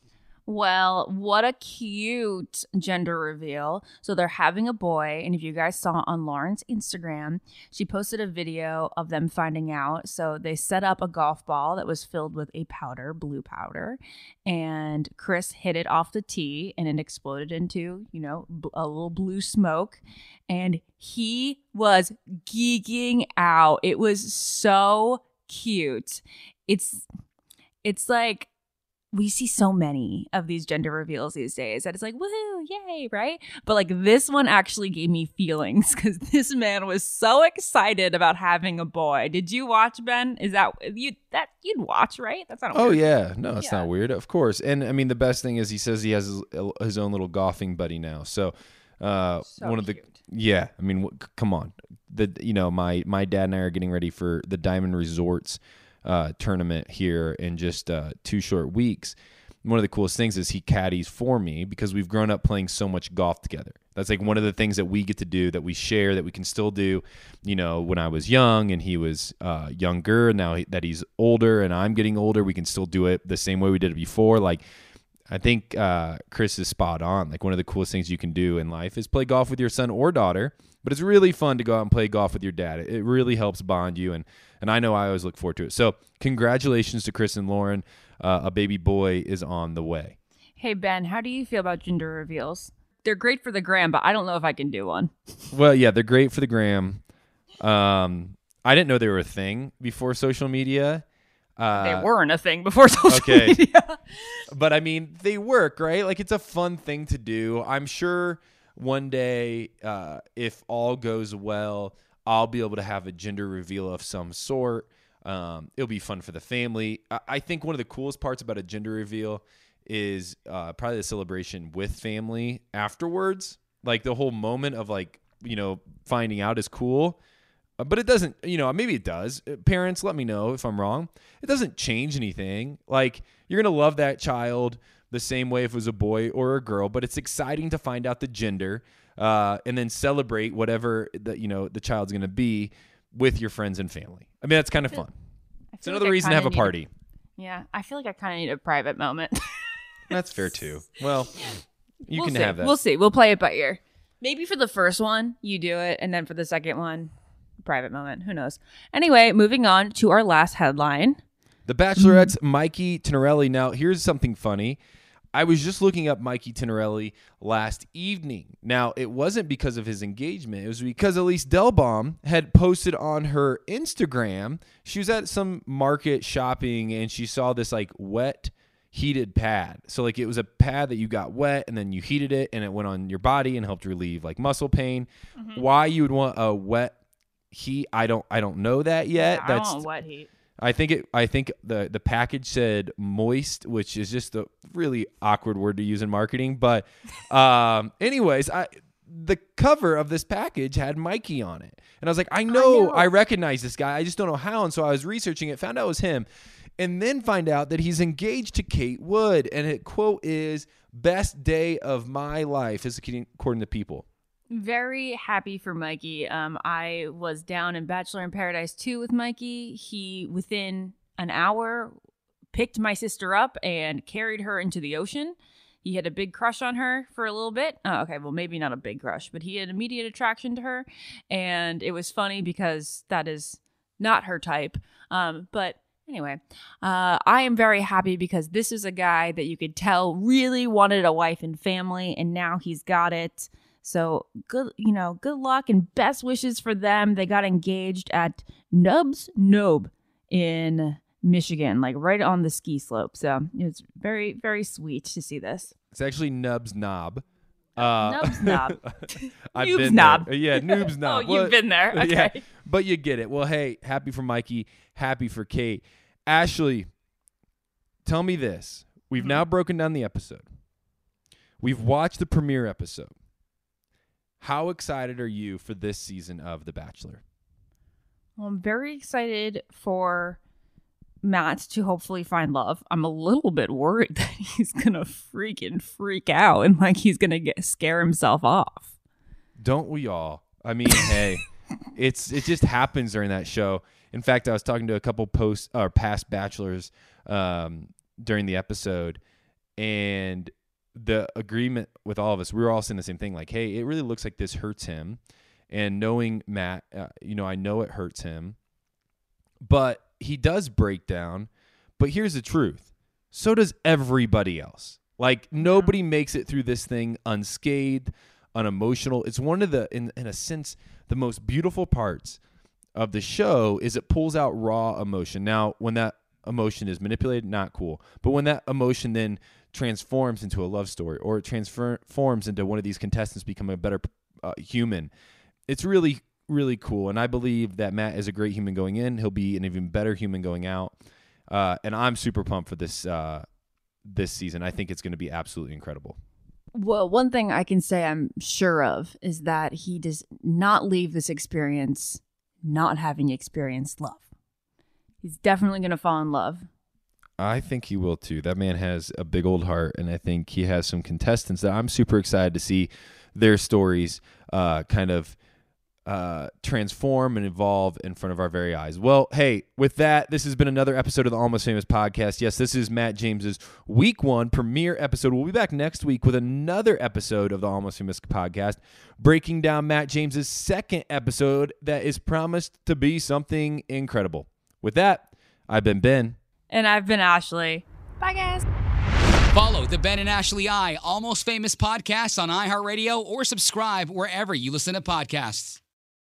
I: Well, what a cute gender reveal. So they're having a boy. And if you guys saw on Lauren's Instagram, she posted a video of them finding out. So they set up a golf ball that was filled with a powder, blue powder. And Chris hit it off the tee and it exploded into, you know, a little blue smoke. And he was geeking out. It was so cute. It's, it's like, we see so many of these gender reveals these days that it's like, woohoo, yay, right? But like this one actually gave me feelings because this man was so excited about having a boy. Did you watch, Ben? Is that you that you'd watch, right? That's not
G: Oh
I: weird.
G: yeah, no, it's
I: Yeah.
G: not weird, of course. And I mean, the best thing is he says he has his, his own little golfing buddy now. So, uh,
I: So
G: one of the
I: cute.
G: yeah, I mean, w- come on, the you know my my dad and I are getting ready for the Diamond Resorts uh, tournament here in just uh, two short weeks. One of the coolest things is he caddies for me because we've grown up playing so much golf together. That's like one of the things that we get to do, that we share, that we can still do. You know, when I was young and he was uh, younger, now he, that he's older and I'm getting older, we can still do it the same way we did it before. Like, I think uh, Chris is spot on. Like, one of the coolest things you can do in life is play golf with your son or daughter. But it's really fun to go out and play golf with your dad. It really helps bond you, and and I know I always look forward to it. So congratulations to Chris and Lauren. Uh, a baby boy is on the way.
I: Hey, Ben, how do you feel about gender reveals? They're great for the gram, but I don't know if I can do one.
G: Well, yeah, they're great for the gram. Um, I didn't know they were a thing before social media. Uh,
I: They weren't a thing before social
G: okay.
I: media.
G: But I mean, they work, right? Like, it's a fun thing to do. I'm sure one day, uh, if all goes well, I'll be able to have a gender reveal of some sort. Um, it'll be fun for the family. I, I think one of the coolest parts about a gender reveal is uh, probably the celebration with family afterwards. Like, the whole moment of, like, you know, finding out is cool. Uh, But it doesn't, you know, maybe it does. Uh, Parents, let me know if I'm wrong. It doesn't change anything. Like, you're going to love that child the same way if it was a boy or a girl, but it's exciting to find out the gender uh, and then celebrate whatever that, you know, the child's going to be with your friends and family. I mean, that's kind of fun. It's
I: feel
G: another
I: like I
G: reason to have a
I: kinda need
G: party.
I: Yeah, I feel like I kind of need a private moment.
G: That's fair too. Well, you
I: we'll
G: can
I: see.
G: have that.
I: We'll see. We'll play it by ear. Maybe for the first one, you do it, and then for the second one, private moment. Who knows? Anyway, moving on to our last headline.
G: The Bachelorette's Mikey Tenorelli. Now, here's something funny. I was just looking up Mikey Tenorelli last evening. Now, it wasn't because of his engagement. It was because Elise Delbaum had posted on her Instagram. She was at some market shopping, and she saw this, like, wet heated pad. So, like, it was a pad that you got wet, and then you heated it, and it went on your body and helped relieve, like, muscle pain. Mm-hmm. Why you would want a wet heat, I don't I don't know that yet.
I: Yeah,
G: That's
I: I don't want wet heat.
G: I think it. I think the the package said moist, which is just a really awkward word to use in marketing. But, um, anyways, I the cover of this package had Mikey on it, and I was like, I know, I know, I recognize this guy. I just don't know how. And so I was researching it, found out it was him, and then find out that he's engaged to Kate Wood, and it quote is "best day of my life," is according to People.
I: Very happy for Mikey. Um, I was down in Bachelor in Paradise two with Mikey. He, within an hour, picked my sister up and carried her into the ocean. He had a big crush on her for a little bit. Oh, okay, well, maybe not a big crush, but he had immediate attraction to her. And it was funny because that is not her type. Um, but anyway, uh, I am very happy because this is a guy that you could tell really wanted a wife and family, and now he's got it. So good, you know, good luck and best wishes for them. They got engaged at Nubs Nobe in Michigan, like right on the ski slope. So it's very, very sweet to see this.
G: It's actually Nubs Knob. Uh,
I: Nubs Knob.
G: I've
I: Noobs
G: been
I: Knob.
G: there. Yeah, Noobs Knob.
I: Oh, you've been there. Okay.
G: Yeah, but you get it. Well, hey, happy for Mikey. Happy for Kate. Ashley, tell me this. We've mm-hmm. now broken down the episode. We've watched the premiere episode. How excited are you for this season of The Bachelor?
I: Well, I'm very excited for Matt to hopefully find love. I'm a little bit worried that he's going to freaking freak out and like he's going to get scare himself off.
G: Don't we all? I mean, hey, it's it just happens during that show. In fact, I was talking to a couple post or past Bachelors um, during the episode, And the agreement with all of us, we were all saying the same thing, like, hey, it really looks like this hurts him. And knowing Matt, uh, you know, I know it hurts him, but he does break down. But here's the truth. So does everybody else. Like, nobody makes it through this thing unscathed, unemotional. It's one of the, in, in a sense, the most beautiful parts of the show is it pulls out raw emotion. Now, when that emotion is manipulated, not cool. But when that emotion then transforms into a love story, or it transforms into one of these contestants becoming a better uh, human, it's really, really cool. And I believe that Matt is a great human going in. He'll be an even better human going out. Uh, and I'm super pumped for this uh, this season. I think it's going to be absolutely incredible.
I: Well, one thing I can say I'm sure of is that he does not leave this experience not having experienced love. He's definitely going to fall in love.
G: I think he will too. That man has a big old heart, and I think he has some contestants that I'm super excited to see their stories uh, kind of uh, transform and evolve in front of our very eyes. Well, hey, with that, this has been another episode of the Almost Famous podcast. Yes, this is Matt James's week one premiere episode. We'll be back next week with another episode of the Almost Famous podcast, breaking down Matt James's second episode that is promised to be something incredible. With that, I've been Ben.
I: And I've been Ashley. Bye, guys.
F: Follow the Ben and Ashley I Almost Famous podcast on iHeartRadio or subscribe wherever you listen to podcasts.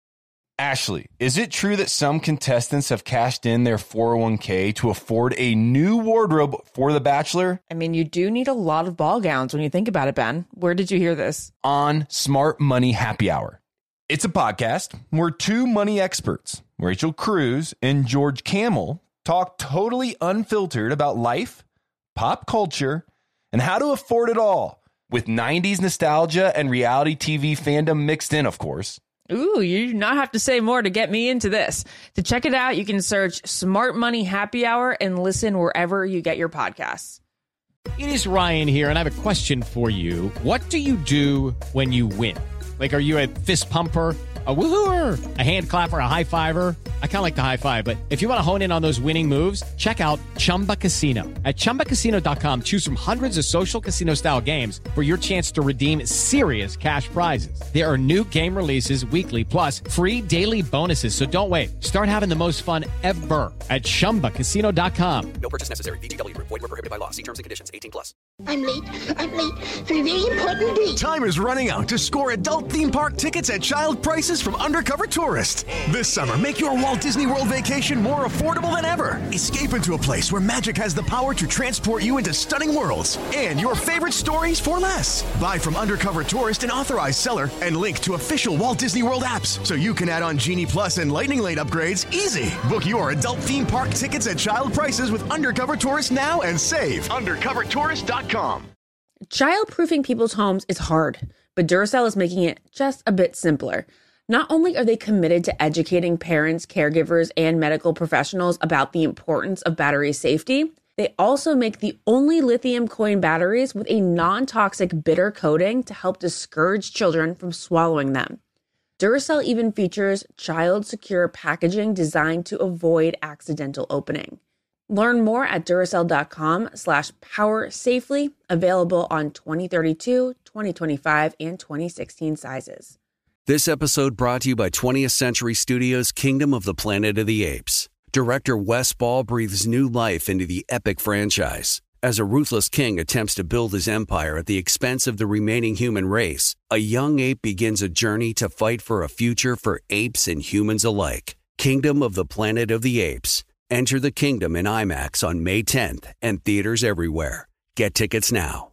D: Ashley, is it true that some contestants have cashed in their four oh one k to afford a new wardrobe for The Bachelor?
A: I mean, you do need a lot of ball gowns when you think about it, Ben. Where did you hear this?
D: On Smart Money Happy Hour. It's a podcast where two money experts, Rachel Cruz and George Camel, talk totally unfiltered about life, pop culture, and how to afford it all, with nineties nostalgia and reality T V fandom mixed in, of course.
A: Ooh, you do not have to say more to get me into this. To check it out, you can search Smart Money Happy Hour and listen wherever you get your podcasts.
J: It is Ryan here, and I have a question for you. What do you do when you win? Like, are you a fist pumper, a woohooer, a hand clapper, a high fiver? I kind of like the high five, but if you want to hone in on those winning moves, check out Chumba Casino. At chumba casino dot com, choose from hundreds of social casino style games for your chance to redeem serious cash prizes. There are new game releases weekly, plus free daily bonuses. So don't wait. Start having the most fun ever at chumba casino dot com.
K: No purchase necessary. V G W Group. Void where prohibited by law. See terms and conditions. eighteen plus.
L: I'm late. I'm late for a very important date.
M: Time is running out to score adult theme park tickets at child prices from Undercover Tourist. This summer, make your Walt Disney World vacation more affordable than ever. Escape into a place where magic has the power to transport you into stunning worlds and your favorite stories for less. Buy from Undercover Tourist, an authorized seller, and link to official Walt Disney World apps so you can add on Genie Plus and Lightning Lane upgrades easy. Book your adult theme park tickets at child prices with Undercover Tourist now and save. undercover tourist dot com.
A: Child-proofing people's homes is hard, but Duracell is making it just a bit simpler. Not only are they committed to educating parents, caregivers, and medical professionals about the importance of battery safety, they also make the only lithium coin batteries with a non-toxic bitter coating to help discourage children from swallowing them. Duracell even features child-secure packaging designed to avoid accidental opening. Learn more at Duracell.com slash power safely, available on twenty thirty-two, twenty twenty-five, and twenty sixteen sizes.
N: This episode brought to you by twentieth Century Studios' Kingdom of the Planet of the Apes. Director Wes Ball breathes new life into the epic franchise. As a ruthless king attempts to build his empire at the expense of the remaining human race, a young ape begins a journey to fight for a future for apes and humans alike. Kingdom of the Planet of the Apes. Enter the kingdom in IMAX on May tenth and theaters everywhere. Get tickets now.